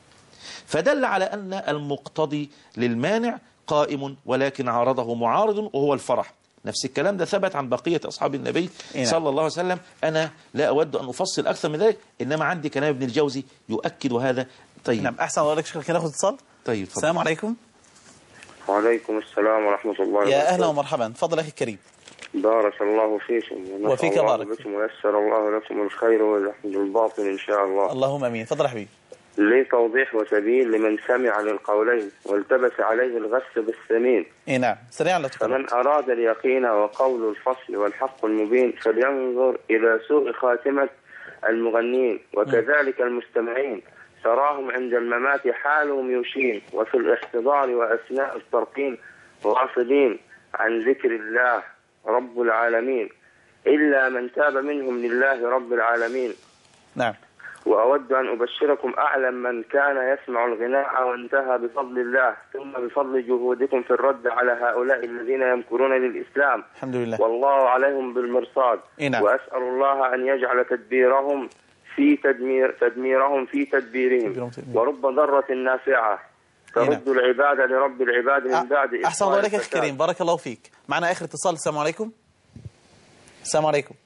فدل على أن المقتضي للمانع قائم ولكن عارضه معارض وهو الفرح. نفس الكلام ده ثبت عن بقية أصحاب النبي إيه صلى الله عليه وسلم. أنا لا أود أن أفصل أكثر من ذلك، إنما عندي كلام ابن الجوزي يؤكد هذا. طيب نعم أحسن الله لك شكرا. ناخذ اتصال. طيب السلام عليكم. وعليكم السلام ورحمة الله وبركاته. يا أهلا ومرحبا، تفضل أخي الكريم. بارك الله فيكم وفيك بارك. بكم ويسر الله لكم الخير ويحفظ الباطل إن شاء الله. اللهم أمين. تفضل حبيبي. لي توضيح وسبيل لمن سمع للقولين والتبس عليه الغث بالسمين. إيه نعم، سريعا لو تفضل. فمن أراد اليقين وقول الفصل والحق المبين فلينظر إلى سوء خاتمة المغنين وكذلك المستمعين، تراهم عند الممات حالهم يشين، وفي الاحتضار وأثناء الترقين غافلين عن ذكر الله رب العالمين، إلا من تاب منهم لله رب العالمين. نعم. وأود أن أبشركم أعلم من كان يسمع الغناء وانتهى بفضل الله، ثم بفضل جهودكم في الرد على هؤلاء الذين يمكرون للإسلام. الحمد لله. والله عليهم بالمرصاد. نعم. وأسأل الله أن يجعل تدبيرهم في تدمير تدميرهم في تدبيرهم، ورب ضرة نافعة ترد العباد لرب العباد من بعد. أحسن الله عليك أخي الكريم، بارك الله فيك. معنا آخر اتصال. السلام عليكم. السلام عليكم.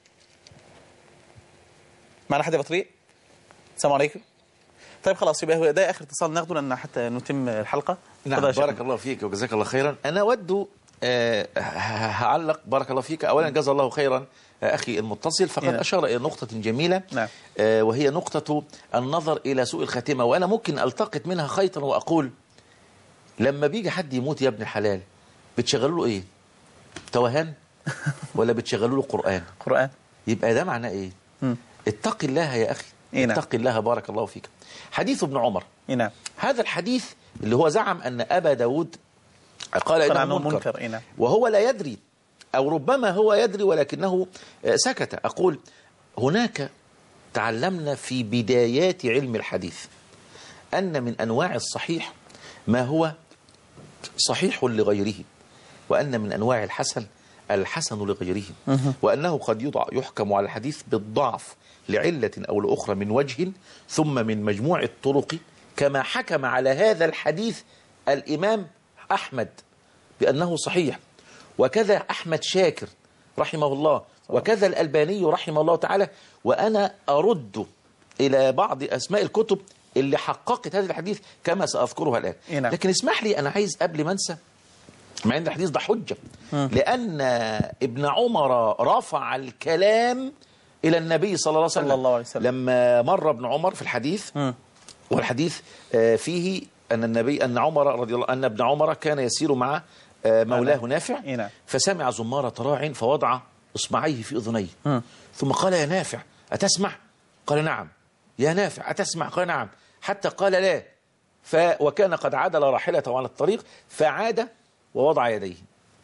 معنا حد بطريق؟ السلام عليكم. طيب خلاص، يبقى ده آخر اتصال ناخده لأن حتى نتم الحلقة. نعم، بارك الله فيك وجزاك الله خيرا. أنا أود أه هعلق. بارك الله فيك. أولا جزا الله خيرا أخي المتصل، فقد نعم. أشار إلى نقطة جميلة. نعم. أه وهي نقطة النظر إلى سوء الخاتمة، وأنا ممكن ألتقط منها خيطا وأقول لما بيجي حد يموت يا ابن الحلال بتشغلوا له إيه؟ توهان ولا بتشغلوا له قرآن؟ قرآن. يبقى ده معناه إيه؟ م. اتق الله يا أخي. نعم. اتق الله. بارك الله فيك. حديث ابن عمر. نعم. هذا الحديث اللي هو زعم أن أبا داود قال إنه منكر, منكر. نعم. وهو لا يدري، أو ربما هو يدري ولكنه سكت. أقول هناك تعلمنا في بدايات علم الحديث أن من أنواع الصحيح ما هو صحيح لغيره، وأن من أنواع الحسن الحسن لغيره، وأنه قد يضع يحكم على الحديث بالضعف لعلة أو لأخرى من وجه ثم من مجموع الطرق، كما حكم على هذا الحديث الإمام أحمد بأنه صحيح، وكذا أحمد شاكر رحمه الله، وكذا الألباني رحمه الله تعالى. وأنا أرد إلى بعض أسماء الكتب اللي حققت هذا الحديث كما سأذكرها الآن. لكن اسمح لي، أنا عايز قبل ما أنسى، مع أن الحديث ده حجة، لأن ابن عمر رفع الكلام إلى النبي صلى الله عليه وسلم, الله عليه وسلم. لما مر ابن عمر في الحديث، م. والحديث فيه أن النبي أن عمر رضي الله أن ابن عمر كان يسير مع مولاه نافع، فسمع زمارة راع فوضع إصبعيه في أذنيه، ثم قال يا نافع أتسمع؟ قال نعم. يا نافع أتسمع؟ قال نعم. حتى قال لا، ف وكان قد عدل راحلته على الطريق فعاد ووضع يديه.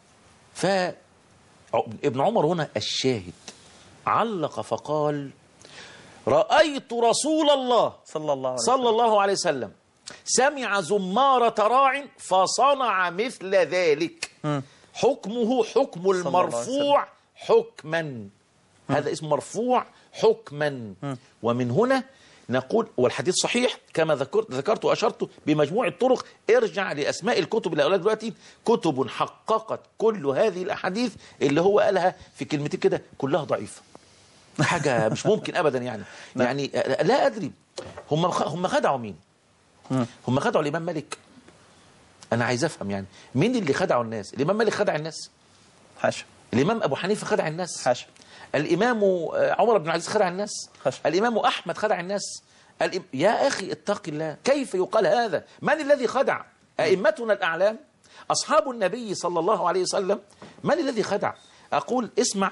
فابن عمر هنا الشاهد علق فقال رأيت رسول الله صلى الله عليه, صلى الله عليه وسلم سمع زمارة راع فصنع مثل ذلك. م. حكمه حكم المرفوع حكما، هذا اسم مرفوع حكما. م. ومن هنا نقول، والحديث صحيح كما ذكرت ذكرت وأشرت بمجموع الطرق. ارجع لأسماء الكتب اللي أقولها دلوقتي، كتب حققت كل هذه الأحاديث اللي هو قالها في كلمتين كده كلها ضعيفة، حاجة مش ممكن أبدا. يعني يعني لا أدري هم هم خدعوا مين؟ هم خدعوا الإمام مالك؟ أنا عايز أفهم يعني مين اللي خدعوا الناس؟ الإمام مالك خدع الناس؟ حاشا. الإمام أبو حنيفة خدع الناس؟ حاشا. الإمام عمر بن العزيز خدع الناس؟ حاشا. الإمام أحمد خدع الناس؟ الإم... يا أخي اتق الله، كيف يقال هذا؟ من الذي خدع؟ أئمتنا الأعلام أصحاب النبي صلى الله عليه وسلم، من الذي خدع؟ أقول اسمع.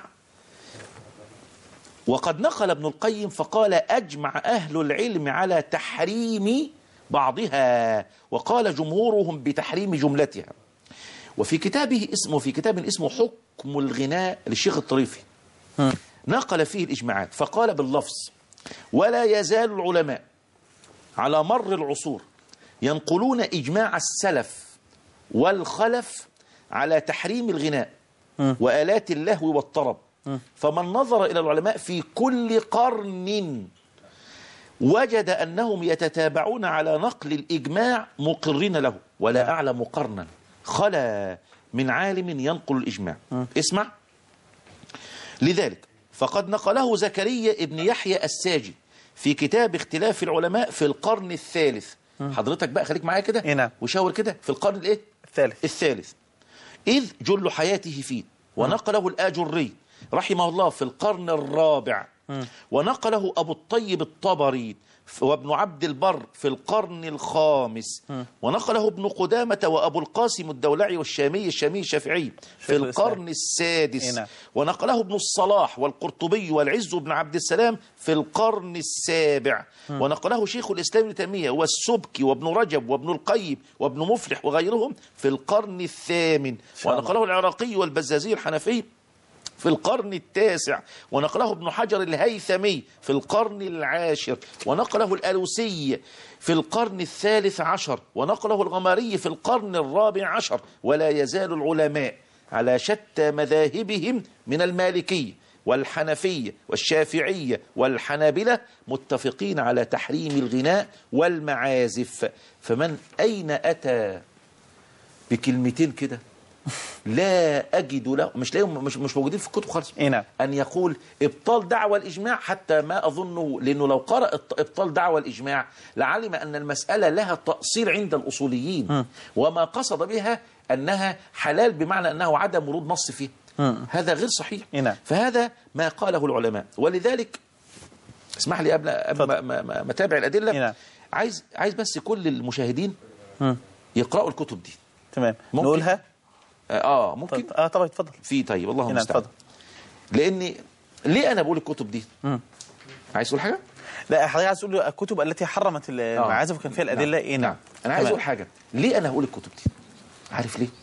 وقد نقل ابن القيم فقال أجمع أهل العلم على تحريم بعضها، وقال جمهورهم بتحريم جملتها. وفي كتابه اسمه في كتاب اسمه حكم الغناء للشيخ الطريفي نقل فيه الإجماعات، فقال باللفظ ولا يزال العلماء على مر العصور ينقلون إجماع السلف والخلف على تحريم الغناء وآلات اللهو والطرب، فمن نظر إلى العلماء في كل قرن وجد أنهم يتتابعون على نقل الإجماع مقرين له، ولا أعلم قرنا خلا من عالم ينقل الإجماع. اسمع. لذلك فقد نقله زكريا ابن يحيى الساجي في كتاب اختلاف العلماء في القرن الثالث. حضرتك بقى خليك معايا كده وشاور كده في القرن الايه الثالث الثالث إذ جل حياته فيه، ونقله الآجري رحمه الله في القرن الرابع، ونقله أبو الطيب الطبري وابن عبد البر في القرن الخامس، ونقله ابن قدامة وأبو القاسم الدولعي والشامي الشامي الشافعي في القرن السادس، ونقله ابن الصلاح والقرطبي والعز بن عبد السلام في القرن السابع، ونقله شيخ الإسلام ابن تيمية والسبكي وابن رجب وابن القيم وابن مفلح وغيرهم في القرن الثامن، ونقله العراقي والبزازي الحنفي في القرن التاسع، ونقله ابن حجر الهيثمي في القرن العاشر، ونقله الألوسي في القرن الثالث عشر، ونقله الغماري في القرن الرابع عشر. ولا يزال العلماء على شتى مذاهبهم من المالكية والحنفية والشافعية والحنابلة متفقين على تحريم الغناء والمعازف. فمن أين أتى بكلمتين كده لا أجد له، مش لاقيهم، مش مش موجودين في الكتب خالص، نعم، أن يقول إبطال دعوى الإجماع، حتى ما أظنه، لأنه لو قرأ إبطال دعوى الإجماع لعلم أن المسألة لها تأصيل عند الأصوليين، م. وما قصد بها أنها حلال بمعنى أنه عدم ورود نص فيه، م. هذا غير صحيح. نعم. فهذا ما قاله العلماء، ولذلك اسمح لي قبل ما, ما, ما, ما تابع الأدلة، نعم. عايز عايز بس كل المشاهدين م. يقرأوا الكتب دي. تمام، نقولها. اه ممكن اه طبعا اتفضل. في طيب اللهم المستعان. لاني ليه انا بقول الكتب دي؟ امم عايز تقول حاجه؟ لا حضرتك عايز تقول الكتب التي حرمت المعازف وكان فيها الادله. نعم. ايه نعم. انا عايز اقول حاجه، ليه انا هقول الكتب دي؟ عارف ليه؟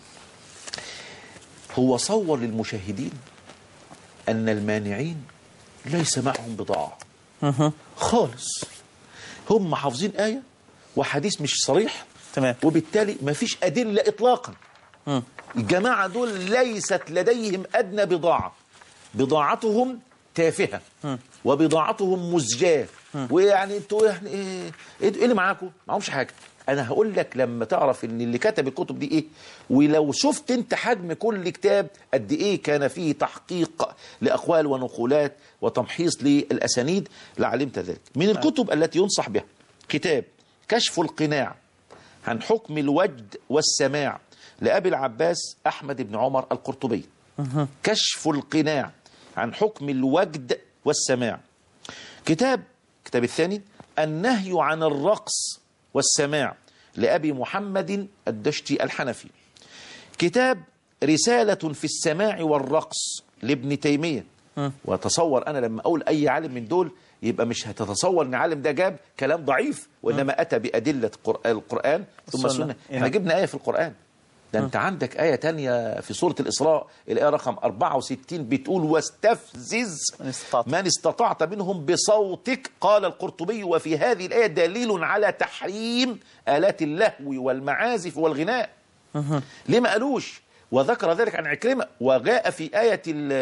هو صور للمشاهدين ان المانعين ليس معهم بضاعه خالص، هم حافظين ايه وحديث مش صريح، تمام، وبالتالي ما فيش ادله اطلاقا. م. الجماعة دول ليست لديهم أدنى بضاعة، بضاعتهم تافهة، م. وبضاعتهم مزجاة، ويعني انتوا يعني ايه ايه اللي معاكم؟ معهمش حاجة. أنا هقول لك لما تعرف إن اللي كتب الكتب دي إيه، ولو شفت أنت حجم كل كتاب قد إيه كان فيه تحقيق لأقوال ونقولات وتمحيص للأسانيد لعلمت ذلك. من الكتب التي ينصح بها كتاب كشف القناع عن حكم الوجد والسماع لأبي العباس أحمد بن عمر القرطبي. أه. كشف القناع عن حكم الوجد والسماع. كتاب كتاب الثاني النهي عن الرقص والسماع لأبي محمد الدشتي الحنفي. كتاب رسالة في السماع والرقص لابن تيمية. أه. وتصور أنا لما أقول أي عالم من دول يبقى مش هتتصور ان عالم ده جاب كلام ضعيف، وإنما أتى بأدلة القرآن ثم السنة. احنا جبنا آية في القرآن، ده انت عندك آية تانية في سورة الإسراء الآية رقم أربعة وستين بتقول واستفزز من استطعت منهم بصوتك. قال القرطبي وفي هذه الآية دليل على تحريم آلات اللهو والمعازف والغناء. ليه ما قالوش؟ وذكر ذلك عن عكرمة، وجاء في آية ال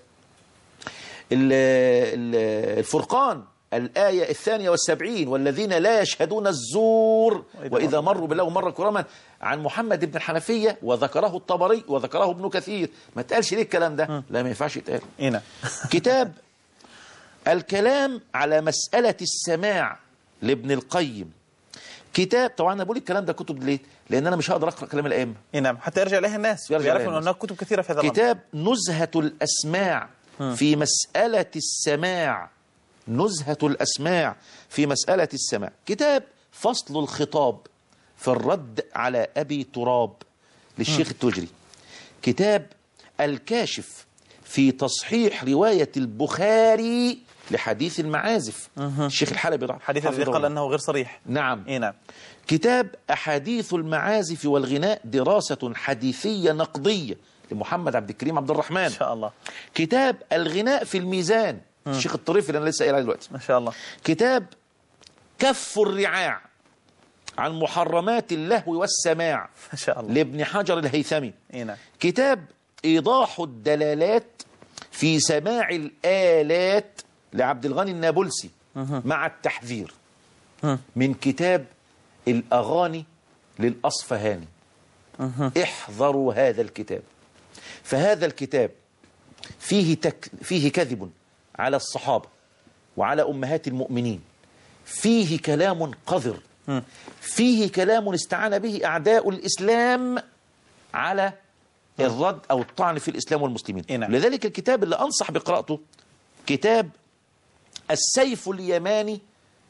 ال الفرقان الآية الثانية والسبعين والذين لا يشهدون الزور وإذا مروا باللغو مرة كراما عن محمد بن الحنفية، وذكره الطبري وذكره ابن كثير. ما تقالش ليه الكلام ده؟ لا ما ينفعش يتقال. هنا كتاب الكلام على مسألة السماع لابن القيم. كتاب طبعا انا بقول الكلام ده كتب ليه؟ لان انا مش هقدر اقرا كلام الائمه. نعم، حتى يرجع اليها الناس يعرفوا ان هناك كتب كثيره في هذا الامر. كتاب نزهة الاسماع في مسألة السماع. نزهة الأسماع في مسألة السماع. كتاب فصل الخطاب في الرد على أبي تراب للشيخ التجري. كتاب الكاشف في تصحيح رواية البخاري لحديث المعازف. أه. الشيخ الحلبي حديث الذي قال أنه غير صريح. نعم. إيه نعم. كتاب أحاديث المعازف والغناء دراسة حديثية نقدية لمحمد عبد الكريم عبد الرحمن. إن شاء الله. كتاب الغناء في الميزان م. الشيخ الطريفي اللي أنا لسه قايل عليه دلوقتي. ما شاء الله. كتاب كف الرعاع عن محرمات اللهو والسماع. ما شاء الله. لابن حجر الهيثمي. إيه. كتاب إيضاح الدلالات في سماع الآلات لعبد الغني النابلسي مه. مع التحذير مه. من كتاب الأغاني للأصفهاني. مه. احذروا هذا الكتاب، فهذا الكتاب فيه, تك... فيه كذب على الصحابة وعلى أمهات المؤمنين، فيه كلام قذر، فيه كلام استعان به أعداء الإسلام على الرد أو الطعن في الإسلام والمسلمين. إيه نعم. لذلك الكتاب اللي أنصح بقراءته كتاب السيف اليماني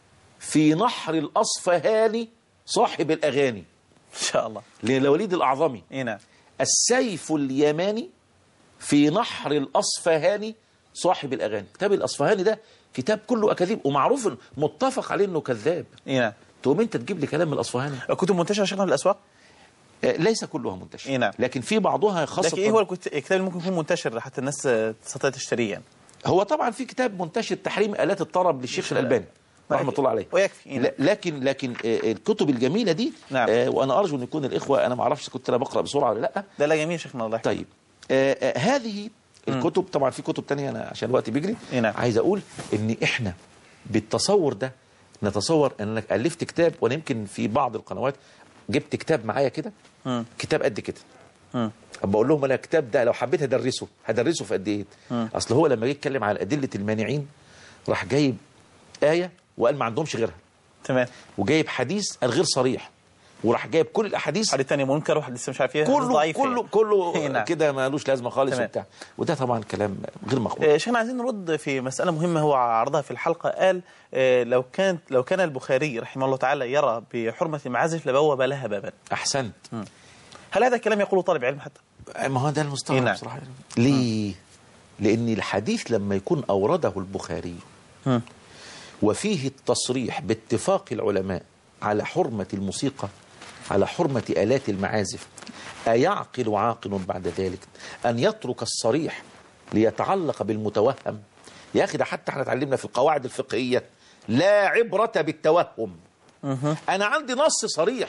في نحر الأصفهاني صاحب الأغاني إن شاء الله للوليد الأعظمي. إيه نعم. السيف اليماني في نحر الأصفهاني صاحب الأغاني. كتاب الأصفهاني ده كتاب كله أكاذيب ومعروف متفق عليه أنه كذاب. إيه نعم. تقوم أنت تجيب لي كلام من الأصفهاني. كتب منتشرة شيخنا في الأسواق؟ آه ليس كلها منتشرة. إيه نعم. لكن في بعضها خاصة. لكن إيه هو الكتاب اللي ممكن يكون منتشر حتى الناس تستطيع تشتريه يعني؟ هو طبعا في كتاب منتشر تحريم آلات الطرب للشيخ الألباني رحمة الله عليه ويكفي. إيه نعم. لكن لكن آه الكتب الجميلة دي نعم. آه وأنا أرجو أن يكون الإخوة، أنا ما أعرفش كنت أنا بقرأ بسرعة ولا لأ. لا لا جميل شيخنا الله. طيب آه آه هذه الكتب طبعا في كتب تانية أنا عشان الوقت بيجري. إيه نعم. عايز أقول إن إحنا بالتصور ده نتصور أنك ألفت كتاب، وأنا يمكن في بعض القنوات جبت كتاب معايا كده كتاب قد كده. بقول لهم أنا الكتاب ده لو حبيت هدرسه هدرسه في قد إيه؟ أصل هو لما جه يتكلم على أدلة المانعين راح جايب آية وقال ما عندهمش غيرها. تمام. وجايب حديث الغير صريح وراح جايب كل الاحاديث حديث ثاني منكر وحديث لسه مش عارف ايه كله ضعيف كله يعني. كله نعم. كده مالوش لازمه خالص تمام. وبتاع، وده طبعا كلام غير مقبول. آه شيخنا عايزين نرد في مسألة مهمة هو عرضها في الحلقة. قال آه لو كانت لو كان البخاري رحمه الله تعالى يرى بحرمة المعازف لبوب لها بابا. احسنت. م. هل هذا الكلام يقوله طالب علم حتى؟ ما هو ده المستغرب نعم. بصراحه. ليه؟ لان الحديث لما يكون اورده البخاري م. وفيه التصريح باتفاق العلماء على حرمة الموسيقى، على حرمة آلات المعازف، أيعقل عاقل بعد ذلك أن يترك الصريح ليتعلق بالمتوهم؟ يا أخي ده حتى احنا اتعلمنا في القواعد الفقهية لا عبرة بالتوهم. أنا عندي نص صريح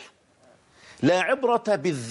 لا عبرة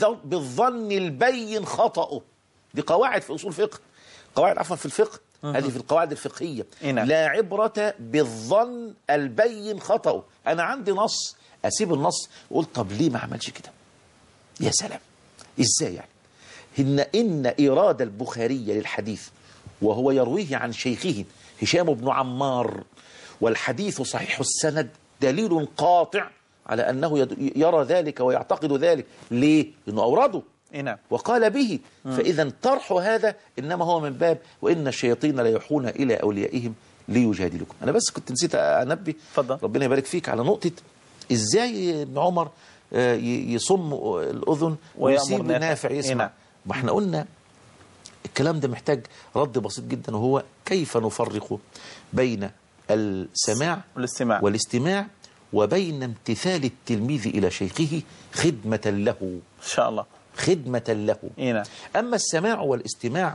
بالظن البين خطأه. دي قواعد في أصول فقه، قواعد عفوا في الفقه، هذه في القواعد الفقهية. لا عبرة بالظن البين خطأه. أنا عندي نص أسيب النص وقول طب ليه ما عملش كده؟ يا سلام، إزاي يعني؟ إن إن إرادة البخاري للحديث وهو يرويه عن شيخه هشام بن عمار والحديث صحيح السند دليل قاطع على أنه يرى ذلك ويعتقد ذلك. ليه؟ لأنه أورده نعم. وقال به. فإذا طرح هذا إنما هو من باب وإن الشياطين لا يوحون إلى أوليائهم ليجادلكم. أنا بس كنت نسيت أنبه. فضل. ربنا يبارك فيك على نقطة إزاي ابن عمر يصم الأذن ويسيب نافع يسمع. ما احنا قلنا الكلام ده محتاج رد بسيط جدا، وهو كيف نفرق بين السماع والاستماع والاستماع وبين امتثال التلميذ إلى شيخه خدمة له. إن شاء الله خدمة له. إينا. أما السماع والاستماع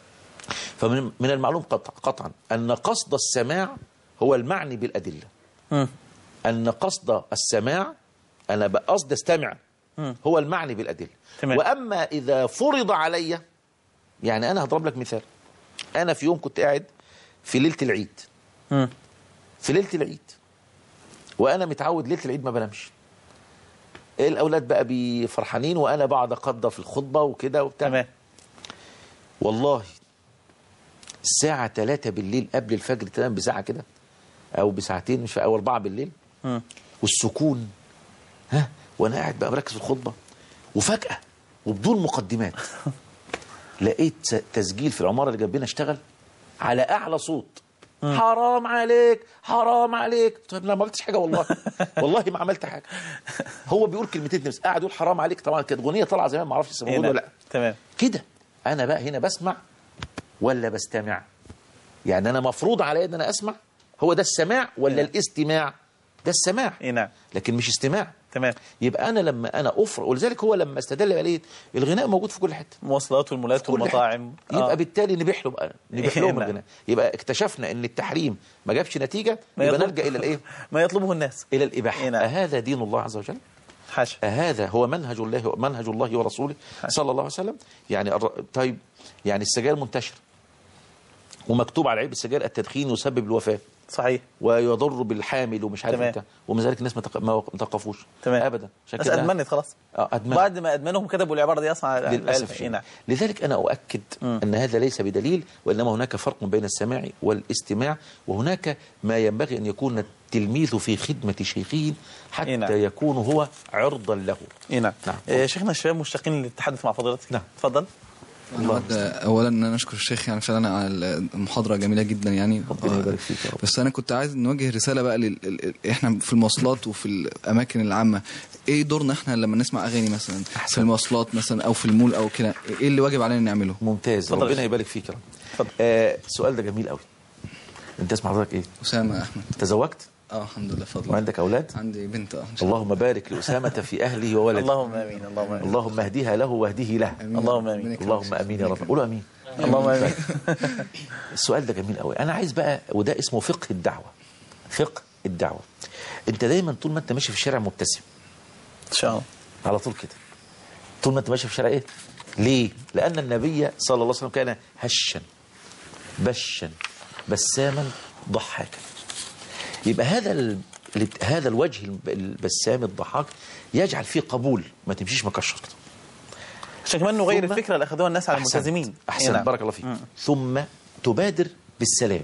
فمن من المعلوم قطع قطعا أن قصد السماع هو المعني بالأدلة. م. أن قصد السماع أنا بقصد استمع م. هو المعني بالأدلة. تمام. وأما إذا فرض علي، يعني أنا هضرب لك مثال. أنا في يوم كنت قاعد في ليلة العيد م. في ليلة العيد وأنا متعود ليلة العيد ما بنامش. الأولاد بقى بفرحانين وأنا بقعد أقدر في الخطبة وكده وبتاع. تمام. والله الساعة ثلاثة بالليل قبل الفجر تمام بساعة كده أو بساعتين مش أو أربعة بالليل م. والسكون ها وأنا قاعد بقى بركز في الخطبة وفجأة وبدون مقدمات لقيت تسجيل في العمارة اللي جنبنا اشتغل على أعلى صوت. م. حرام عليك حرام عليك. طيب لا ما عملتش حاجة والله والله ما عملت حاجة. هو بيقول كلمتين بس قاعد يقول حرام عليك. طبعا كانت أغنية طالعة زمان ما اعرفش اسمها موجودة ولا لا. تمام كده. أنا بقى هنا بسمع ولا بستمع؟ يعني أنا مفروض علي أن أنا أسمع. هو ده السماع ولا إيه. الاستماع؟ ده السماع. إيه نعم. لكن مش استماع. تمام. يبقى أنا لما أنا أفرق، ولذلك هو لما استدل عليه الغناء موجود في كل حتة، مواصلات والمولات والمطاعم. يبقى آه. بالتالي نبيح له بقى نبيح لهم نعم. الغناء. يبقى اكتشفنا ان التحريم ما جابش نتيجة، يبقى نلجأ الى الايه؟ ما يطلبه الناس الى الاباحه. نعم. أهذا دين الله عز وجل؟ حاشا. أهذا هو منهج الله منهج الله ورسوله صلى الله عليه وسلم؟ يعني الر... طيب يعني السجاير منتشر ومكتوب على علبة السجاير التدخين يسبب الوفاة صحيح، ويضر بالحامل ومش عارف تمام. انت، ومن ذلك الناس ما تق- ما توقفوش تمام. ابدا. عشان بس كده ادمنت خلاص. اه ادمنت بعد ما ادمنهم كتبوا العباره دي اصلا على للاسف الألف. شيء. نعم. لذلك انا اؤكد مم. ان هذا ليس بدليل، وانما هناك فرق بين السماع والاستماع، وهناك ما ينبغي ان يكون التلميذ في خدمه شيخه حتى نعم. يكون هو عرضا له. اي نعم. نعم. آه، شيخنا الشباب مشتاقين للتحدث مع فضيلتك. نعم. تفضل. أنا أود اولا ان انا اشكر الشيخ يعني فعلا على المحاضره جميله جدا يعني. ربنا يبارك فيك يا رب. بس انا كنت عايز نوجه رساله بقى لل... ال- احنا في المواصلات وفي الاماكن العامه، ايه دورنا احنا لما نسمع اغاني مثلا أحسن. في المواصلات مثلا او في المول او كده، ايه اللي واجب علينا نعمله؟ ممتاز، اتفضل يا ربنا شيخ. يبارك فيك يا رب. اتفضل. آه السؤال ده جميل قوي. انت اسم حضرتك ايه؟ اسامه احمد. تزوجت اه الحمد لله فضل. وعندك اولاد؟ عندي بنت اه إن شاء الله. اللهم بارك لأسامة في أهله وولده. اللهم امين. اللهم امين. اللهم اهديها له واهديه له. آمين. اللهم آمين. ربنا يكرمك. اللهم امين يا رب. قولوا امين. اللهم امين. السؤال ده جميل قوي. انا عايز بقى، وده اسمه فقه الدعوه. فقه الدعوه. انت دايما طول ما انت ماشي في الشارع مبتسم ان شاء الله. على طول كده. طول ما انت ماشي في الشارع ايه؟ ليه؟ لان النبي صلى الله عليه وسلم كان هشا بشا بساما ضحاكا. يبقى هذا ال... هذا الوجه البسام الضحاك يجعل فيه قبول، ما تمشيش مكشر كده. عشان كمان نغير ثم- الفكره اللي اخذوها الناس على أحسنت. الملتزمين. احسن إي نعم. بارك الله فيك. مم. ثم تبادر بالسلام.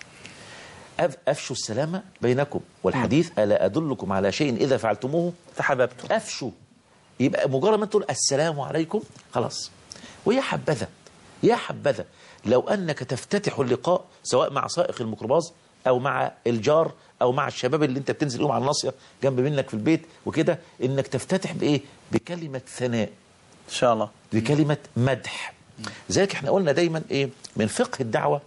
أف- افشوا السلام بينكم، والحديث الا ادلكم على شيء اذا فعلتموه تحببتم. افشوا. يبقى مجرد ما تقول السلام عليكم خلاص. ويا حبذا يا حبذا لو انك تفتتح اللقاء سواء مع سائق الميكروباص او مع الجار او مع الشباب اللي انت بتنزل لهم على الناصيه جنب منك في البيت وكده، انك تفتتح بايه؟ بكلمه ثناء، ان شاء الله. بكلمة مدح. ذلك احنا قلنا دايما ايه من فقه الدعوة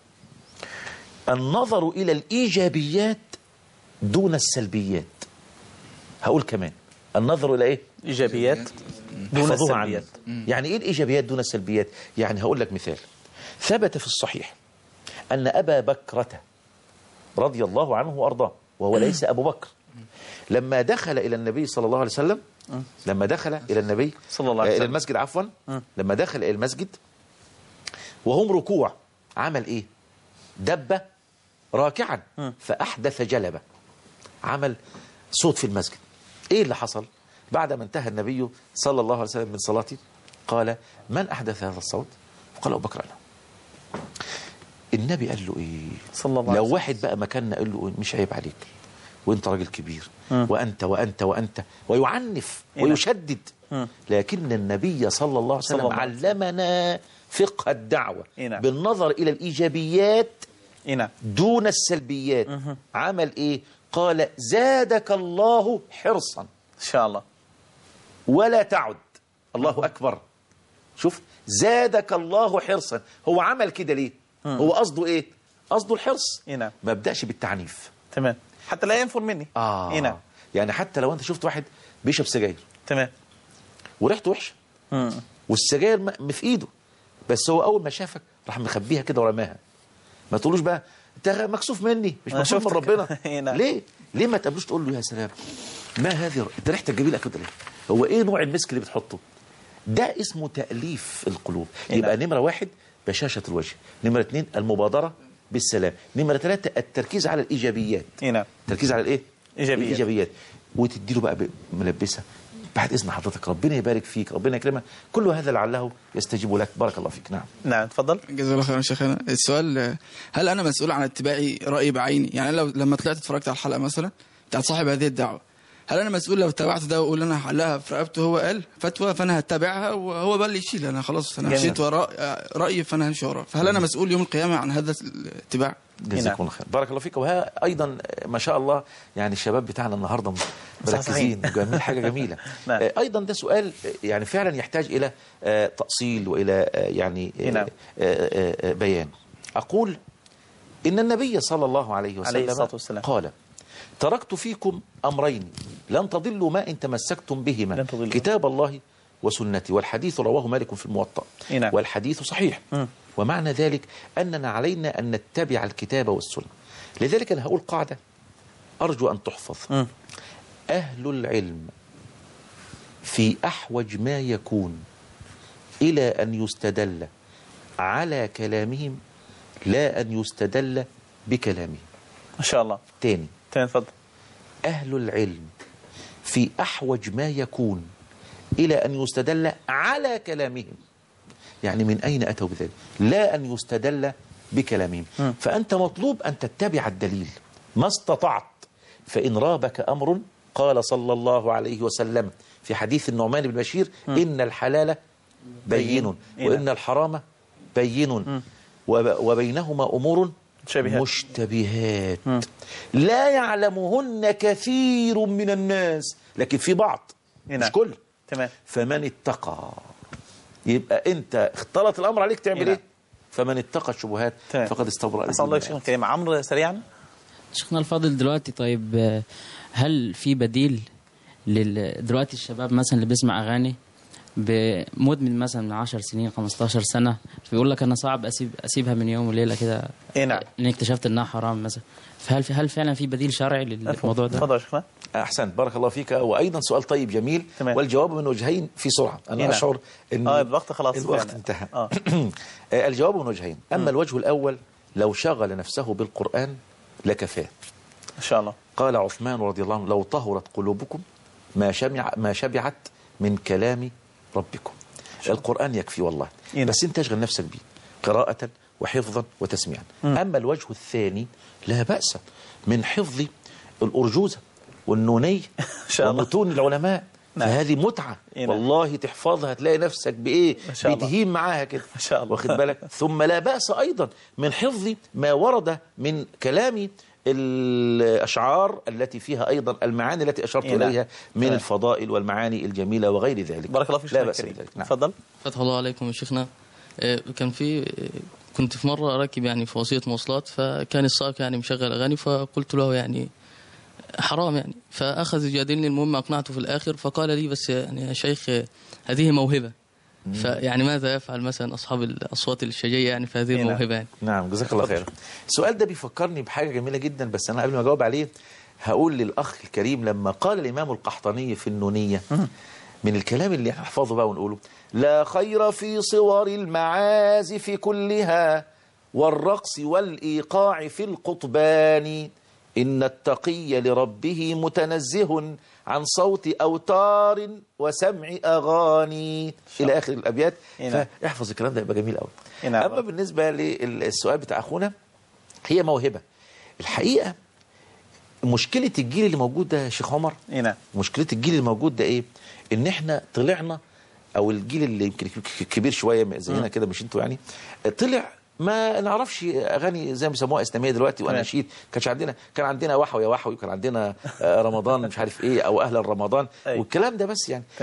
النظر إلى الإيجابيات دون السلبيات. هقول كمان النظر إلى ايه؟ ايجابيات دون احفظوها عني. السلبيات. يعني ايه الإيجابيات دون السلبيات؟ يعني هقول لك مثال. ثبت في الصحيح أن أبا بكرة رضي الله عنه وأرضاه، وهو ليس أبو بكر، لما دخل إلى النبي صلى الله عليه وسلم لما دخل إلى النبي صلى الله عليه إلى وسلم. المسجد عفوا لما دخل إلى المسجد وهم ركوع، عمل إيه؟ دب راكعا فأحدث جلبة، عمل صوت في المسجد. إيه اللي حصل؟ بعد ما انتهى النبي صلى الله عليه وسلم من صلاته قال: من أحدث هذا الصوت؟ قال: أبو بكر. أنا. النبي قال له إيه؟ صلى الله عليه لو وسلم. واحد بقى مكاننا قال له: مش عيب عليك، وانت راجل كبير، وانت وانت وانت، ويعنف ويشدد. لكن النبي صلى الله عليه صلى وسلم الله عليه وسلم. علمنا فقه الدعوة إيه نعم. بالنظر إلى الإيجابيات اي نعم. دون السلبيات. عمل إيه؟ قال: زادك الله حرصا ان شاء الله. ولا تعد. الله أكبر. شوف، زادك الله حرصا. هو عمل كده ليه؟ هو قصده إيه؟ قصده الحرص. إيه نعم. ما بدأش بالتعنيف. تمام. حتى لا ينفر مني. آه اي نعم. يعني حتى لو أنت شفت واحد بيشرب سجاير تمام. وريحته وحشة مم. والسجاير م- في إيده، بس هو أول ما شافك راح مخبيها كده ورماها، ما تقولوش بقى أنت مكسوف مني، مش أنا مكسوف من شفتك. ربنا. إيه نعم. ليه؟ ليه ما تقابلوش تقول له: يا سلام، ما هذه انت ريحتك جميله كده ليه؟ هو ايه نوع المسك اللي بتحطه؟ ده اسمه تأليف القلوب. إيه يبقى نعم. نمرة واحد بشاشة الوجه، نمرة اثنين المبادرة بالسلام، نمرة ثلاثة التركيز على الإيجابيات. اي نعم. التركيز على الايه؟ إيجابيات. الإيجابيات. وتدي له بقى ملبسة. بعد إذن حضرتك، ربنا يبارك فيك، ربنا يكرمك، كل هذا لعله يستجيب لك. بارك الله فيك. نعم. نعم تفضل. جزاك الله خيرا شيخنا. السؤال: هل انا مسؤول عن اتباع رايي بعيني؟ يعني لو لما طلعت اتفرجت على الحلقه مثلا بتاعت صاحب هذه الدعوه، هل انا مسؤول لو اتبعت ده واقول انا حلها في رقبته، هو قال فتوى فانا هتبعها وهو بقى اللي يشيل، انا خلاص انا جميل. مشيت وراء رايي فانا همشي وراه، فهل انا مسؤول يوم القيامه عن هذا الاتباع؟ جزاكم الله خير. بارك الله فيك. وها ايضا ما شاء الله يعني الشباب بتاعنا النهارده مركزين وجميل، حاجه جميله. نعم. ايضا ده سؤال يعني فعلا يحتاج الى آه، تاصيل والى آه، يعني آه، نعم. آه، آه، بيان. اقول ان النبي صلى الله عليه وسلم عليه الصلاة والسلام. قال: تركت فيكم امرين لن تضلوا ما ان تمسكتم بهما، لن تضلوا. كتاب الله وسنتي. والحديث رواه مالك في الموطأ، إيه نعم. والحديث صحيح. مم. ومعنى ذلك أننا علينا أن نتبع الكتاب والسنة. لذلك أنا هقول قاعدة أرجو أن تحفظ. مم. أهل العلم في أحوج ما يكون إلى أن يستدل على كلامهم لا أن يستدل بكلامه. ما شاء الله. تاني تاني اتفضل. أهل العلم في أحوج ما يكون إلى أن يستدل على كلامهم. يعني من أين أتوا بذلك؟ لا أن يستدل بكلامهم. م. فأنت مطلوب أن تتبع الدليل ما استطعت. فإن رابك أمر قال صلى الله عليه وسلم في حديث النعمان بن بشير م. إن الحلال بين وإن الحرام بين وبينهما أمور مشتبهات, مشتبهات. لا يعلمهن كثير من الناس لكن في بعض مش كل. تمام. فمن اتقى يبقى أنت اختلط الأمر عليك تعمل إيه؟ فمن اتقى الشبهات فقد استبرأ. أسأل الله شيخنا الكريم. عمرو سريعا. شيخنا الفاضل دلوقتي طيب هل في بديل دلوقتي الشباب مثلا اللي بيسمع أغاني بمدمن مثلا من عشر سنين خمستاشر سنة بيقول لك أنا صعب أسيب أسيبها من يوم وليلة كده. إيه نعم. إني اكتشفت إنها حرام مثلا. فهل هل فعلا في بديل شرعي للموضوع ده؟ تفضل يا شيخنا. أحسنت بارك الله فيك. وأيضا سؤال طيب جميل. تمام. والجواب من وجهين في سرعة. أنا هنا. أشعر إن آه الوقت خلاص الوقت يعني. انتهى. آه. الجواب من وجهين. أما م. الوجه الأول لو شغل نفسه بالقرآن لكفاه إن شاء الله. قال عثمان رضي الله عنه لو طهرت قلوبكم ما شمع ما شبعت من كلام ربكم. القرآن يكفي والله. إيه. بس انت اشغل نفسك به قراءة وحفظا وتسميعا. م. أما الوجه الثاني لا بأس من حفظ الأرجوزة والنونية ومتون العلماء. نعم. فهذه متعة. إيه. والله تحفظها تلاقي نفسك بإيه بتهيم معاها كده إن شاء الله. واخد بالك. ثم لا بأس أيضا من حفظ ما ورد من كلام الأشعار التي فيها أيضا المعاني التي أشرت إيه. إليها من إيه. الفضائل والمعاني الجميلة وغير ذلك. بارك الله فيك. لا بأس بذلك. نعم. تفضل. فتح الله عليكم يا شيخنا. كان في كنت في مرة راكب يعني في وسيلة مواصلات فكان السائق يعني مشغل أغاني فقلت له يعني حرام يعني فأخذ يجادلني. المهم أقنعته في الآخر فقال لي بس يعني يا شيخ هذه موهبة. فيعني ماذا يفعل مثلا أصحاب الأصوات الشجية يعني في هذه الموهبة يعني؟ نعم جزاك الله خير. السؤال ده بيفكرني بحاجة جميلة جدا بس أنا قبل ما أجاوب عليه هقول للأخ الكريم لما قال الإمام القحطاني في النونية من الكلام اللي نحفظه بقى ونقوله لا خير في صور المعازف كلها والرقص والإيقاع في القطبان إن التقي لربه متنزه عن صوت أوتار وسمع أغاني إلى آخر الأبيات. فاحفظ الكلام ده يبقى جميل قوي. أما بالنسبة للسؤال بتاع أخونا هي موهبة. الحقيقة مشكلة الجيل اللي موجود ده يا شيخ عمر مشكلة الجيل اللي موجود ده إيه إن إحنا طلعنا أو الجيل اللي يمكن كبير شوية زينا كده مش أنتوا يعني طلع ما نعرفش اغاني زي ما بيسموها اسلاميه دلوقتي واناشيد. كانش عندنا كان عندنا وحوي يا وحوي وكان عندنا رمضان مش عارف ايه او اهل رمضان والكلام ده بس يعني.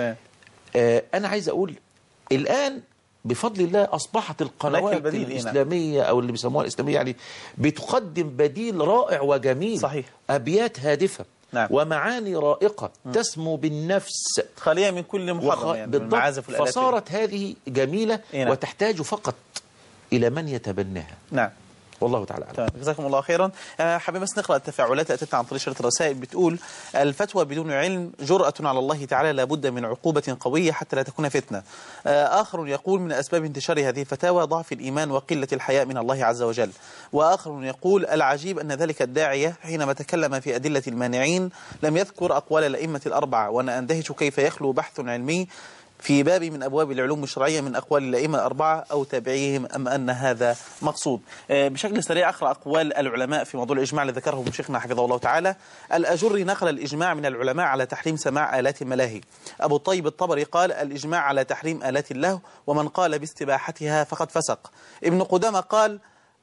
آه انا عايز اقول الان بفضل الله اصبحت القنوات الاسلاميه او اللي بيسموها الاسلاميه يعني بتقدم بديل رائع وجميل. صحيح. ابيات هادفه. نعم. ومعاني رائقة م. تسمو بالنفس خالية من كل محرم وخ... يعني بالضبط. فصارت هذه جميلة إينا. وتحتاج فقط إلى من يتبناها. نعم. والله تعالى أعلم. جزاكم الله خيرا. حابب بس نقرأ التفاعلات أتت عن طريق شريط الرسائل بتقول الفتوى بدون علم جرأة على الله تعالى لا بد من عقوبة قوية حتى لا تكون فتنة. آخر يقول من أسباب انتشار هذه الفتاوى ضعف الإيمان وقلة الحياء من الله عز وجل. وآخر يقول العجيب أن ذلك الداعية حينما تكلم في أدلة المانعين لم يذكر أقوال الأئمة الأربعة. وأنا أندهش كيف يخلو بحث علمي في باب من أبواب العلوم الشرعية من أقوال الأئمة الأربعة أو تابعيهم أم أن هذا مقصود. بشكل سريع أقرأ أقوال العلماء في موضوع الإجماع الذي ذكره شيخنا حفظه الله تعالى. الأجري نقل الإجماع من العلماء على تحريم سماع آلات الملاهي. أبو الطيب الطبري قال الإجماع على تحريم آلات اللهو ومن قال باستباحتها فقد فسق. ابن قدامة قال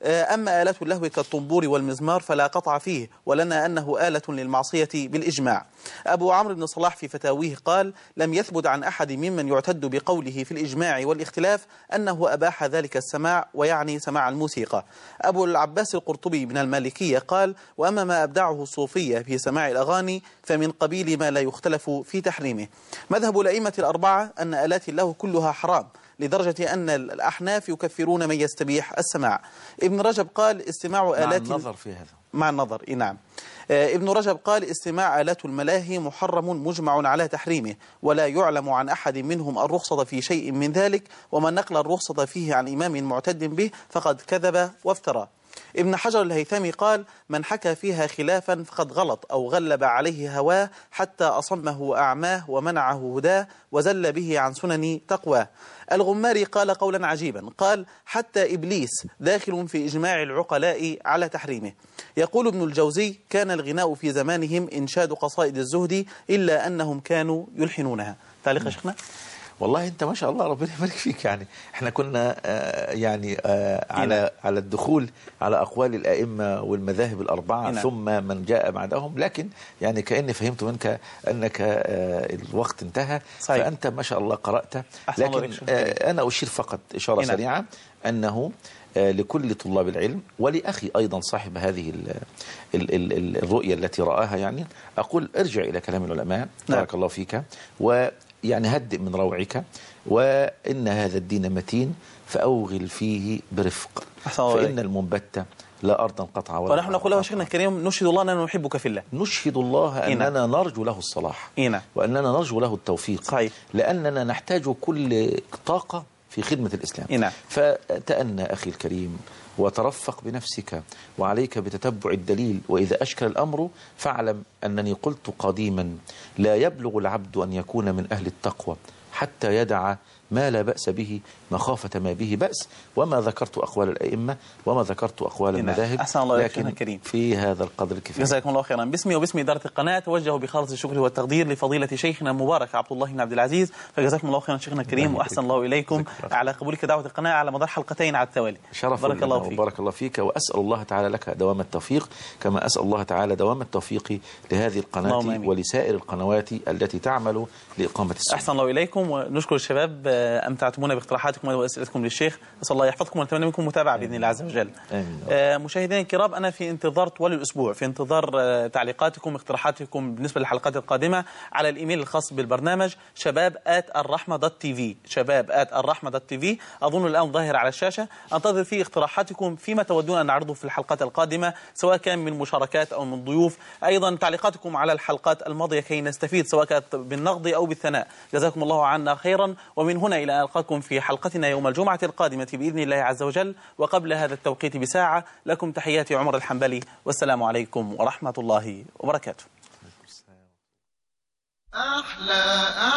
أما آلات اللهو كالطنبور والمزمار فلا قطع فيه ولنا أنه آلة للمعصية بالإجماع. أبو عمرو بن صلاح في فتاويه قال لم يثبت عن أحد ممن يعتد بقوله في الإجماع والاختلاف أنه أباح ذلك السماع ويعني سماع الموسيقى. أبو العباس القرطبي من المالكية قال وأما ما أبدعه الصوفية في سماع الأغاني فمن قبيل ما لا يختلف في تحريمه. مذهب الأئمة الأربعة أن آلات اللهو كلها حرام لدرجة أن الأحناف يكفرون من يستبيح السماع. ابن رجب قال استماع آلات مع النظر في هذا مع النظر. نعم. ابن رجب قال استماع آلات الملاهي محرم مجمع على تحريمه، ولا يعلم عن أحد منهم الرخصة في شيء من ذلك، ومن نقل الرخصة فيه عن إمام معتد به فقد كذب وافترى. ابن حجر الهيثمي قال من حكى فيها خلافا فقد غلط أو غلب عليه هواه حتى أصمه وأعماه ومنعه هداه وزل به عن سنن تقواه. الغماري قال قولا عجيبا، قال حتى إبليس داخل في إجماع العقلاء على تحريمه. يقول ابن الجوزي كان الغناء في زمانهم إنشاد قصائد الزهد إلا أنهم كانوا يلحنونها. تعليق يا شيخنا؟ والله انت ما شاء الله ربنا يبارك فيك. يعني احنا كنا آه يعني آه على على الدخول على اقوال الائمه والمذاهب الاربعه إنا. ثم من جاء بعدهم، لكن يعني كاني فهمت منك انك آه الوقت انتهى. صحيح. فانت ما شاء الله قرات، لكن آه انا اشير فقط اشاره إنا. سريعه انه آه لكل طلاب العلم ولأخي أيضا صاحب هذه ال ال ال الرؤية التي رآها، يعني أقول ارجع إلى كلام العلماء بارك الله فيك، و يعني هدئ من روعك، وإن هذا الدين متين فأوغل فيه برفق، فإن المنبت لا أرضا قطع ولا. ونحن نقول له شيخنا الكريم نشهد الله أننا نحبك في الله، نشهد الله أننا إينا. نرجو له الصلاح إينا. وأننا نرجو له التوفيق. صحيح. لأننا نحتاج كل طاقة في خدمة الإسلام. إينا. فتأنى أخي الكريم وترفق بنفسك، وعليك بتتبع الدليل، وإذا أشكل الأمر فاعلم أنني قلت قديما لا يبلغ العبد أن يكون من أهل التقوى حتى يدع ما لا بأس به مخافة ما به بأس. وما ذكرت أقوال الأئمة وما ذكرت أقوال المذاهب، لكن كريم. في هذا القدر كفاية. جزاكم الله خيرا. باسمي وباسم إدارة القناة توجه بخالص الشكر والتقدير لفضيلة شيخنا المبارك عبد الله بن عبد العزيز، فجزاكم الله خيرا شيخنا الكريم، وأحسن الله إليكم على قبولك دعوة القناة على مدار حلقتين على التوالي. شرف بارك الله فيك. بارك الله فيك، وأسأل الله تعالى لك دوام التوفيق، كما أسأل الله تعالى دوام التوفيق لهذه القناة ولسائر القنوات التي تعمل لإقامة السنة. أحسن الله إليكم، ونشكر الشباب أمتعتمونا باقتراحاتكم وأسئلتكم للشيخ. أسأل الله يحفظكم ونتمنى منكم متابعة بإذن الله عز وجل. آه مشاهدينا الكرام، أنا في انتظار طوال الأسبوع، في انتظار آه تعليقاتكم اقتراحاتكم بالنسبة للحلقات القادمة على الإيميل الخاص بالبرنامج شباب آت الرحمة دوت تي في، شباب آت الرحمة دوت تي في، أظن الآن ظاهر على الشاشة. أنتظر فيه اقتراحاتكم فيما تودون أن نعرضه في الحلقات القادمة، سواء كان من مشاركات أو من ضيوف، أيضا تعليقاتكم على الحلقات الماضية كي نستفيد سواء كانت بالنقد أو بالثناء. جزاكم الله عنا خيرا، ومن هنا إلى أن ألقاكم في حلقتنا يوم الجمعة القادمة بإذن الله عز وجل، وقبل هذا التوقيت بساعة لكم تحياتي عمر الحنبلي، والسلام عليكم ورحمة الله وبركاته. أحلى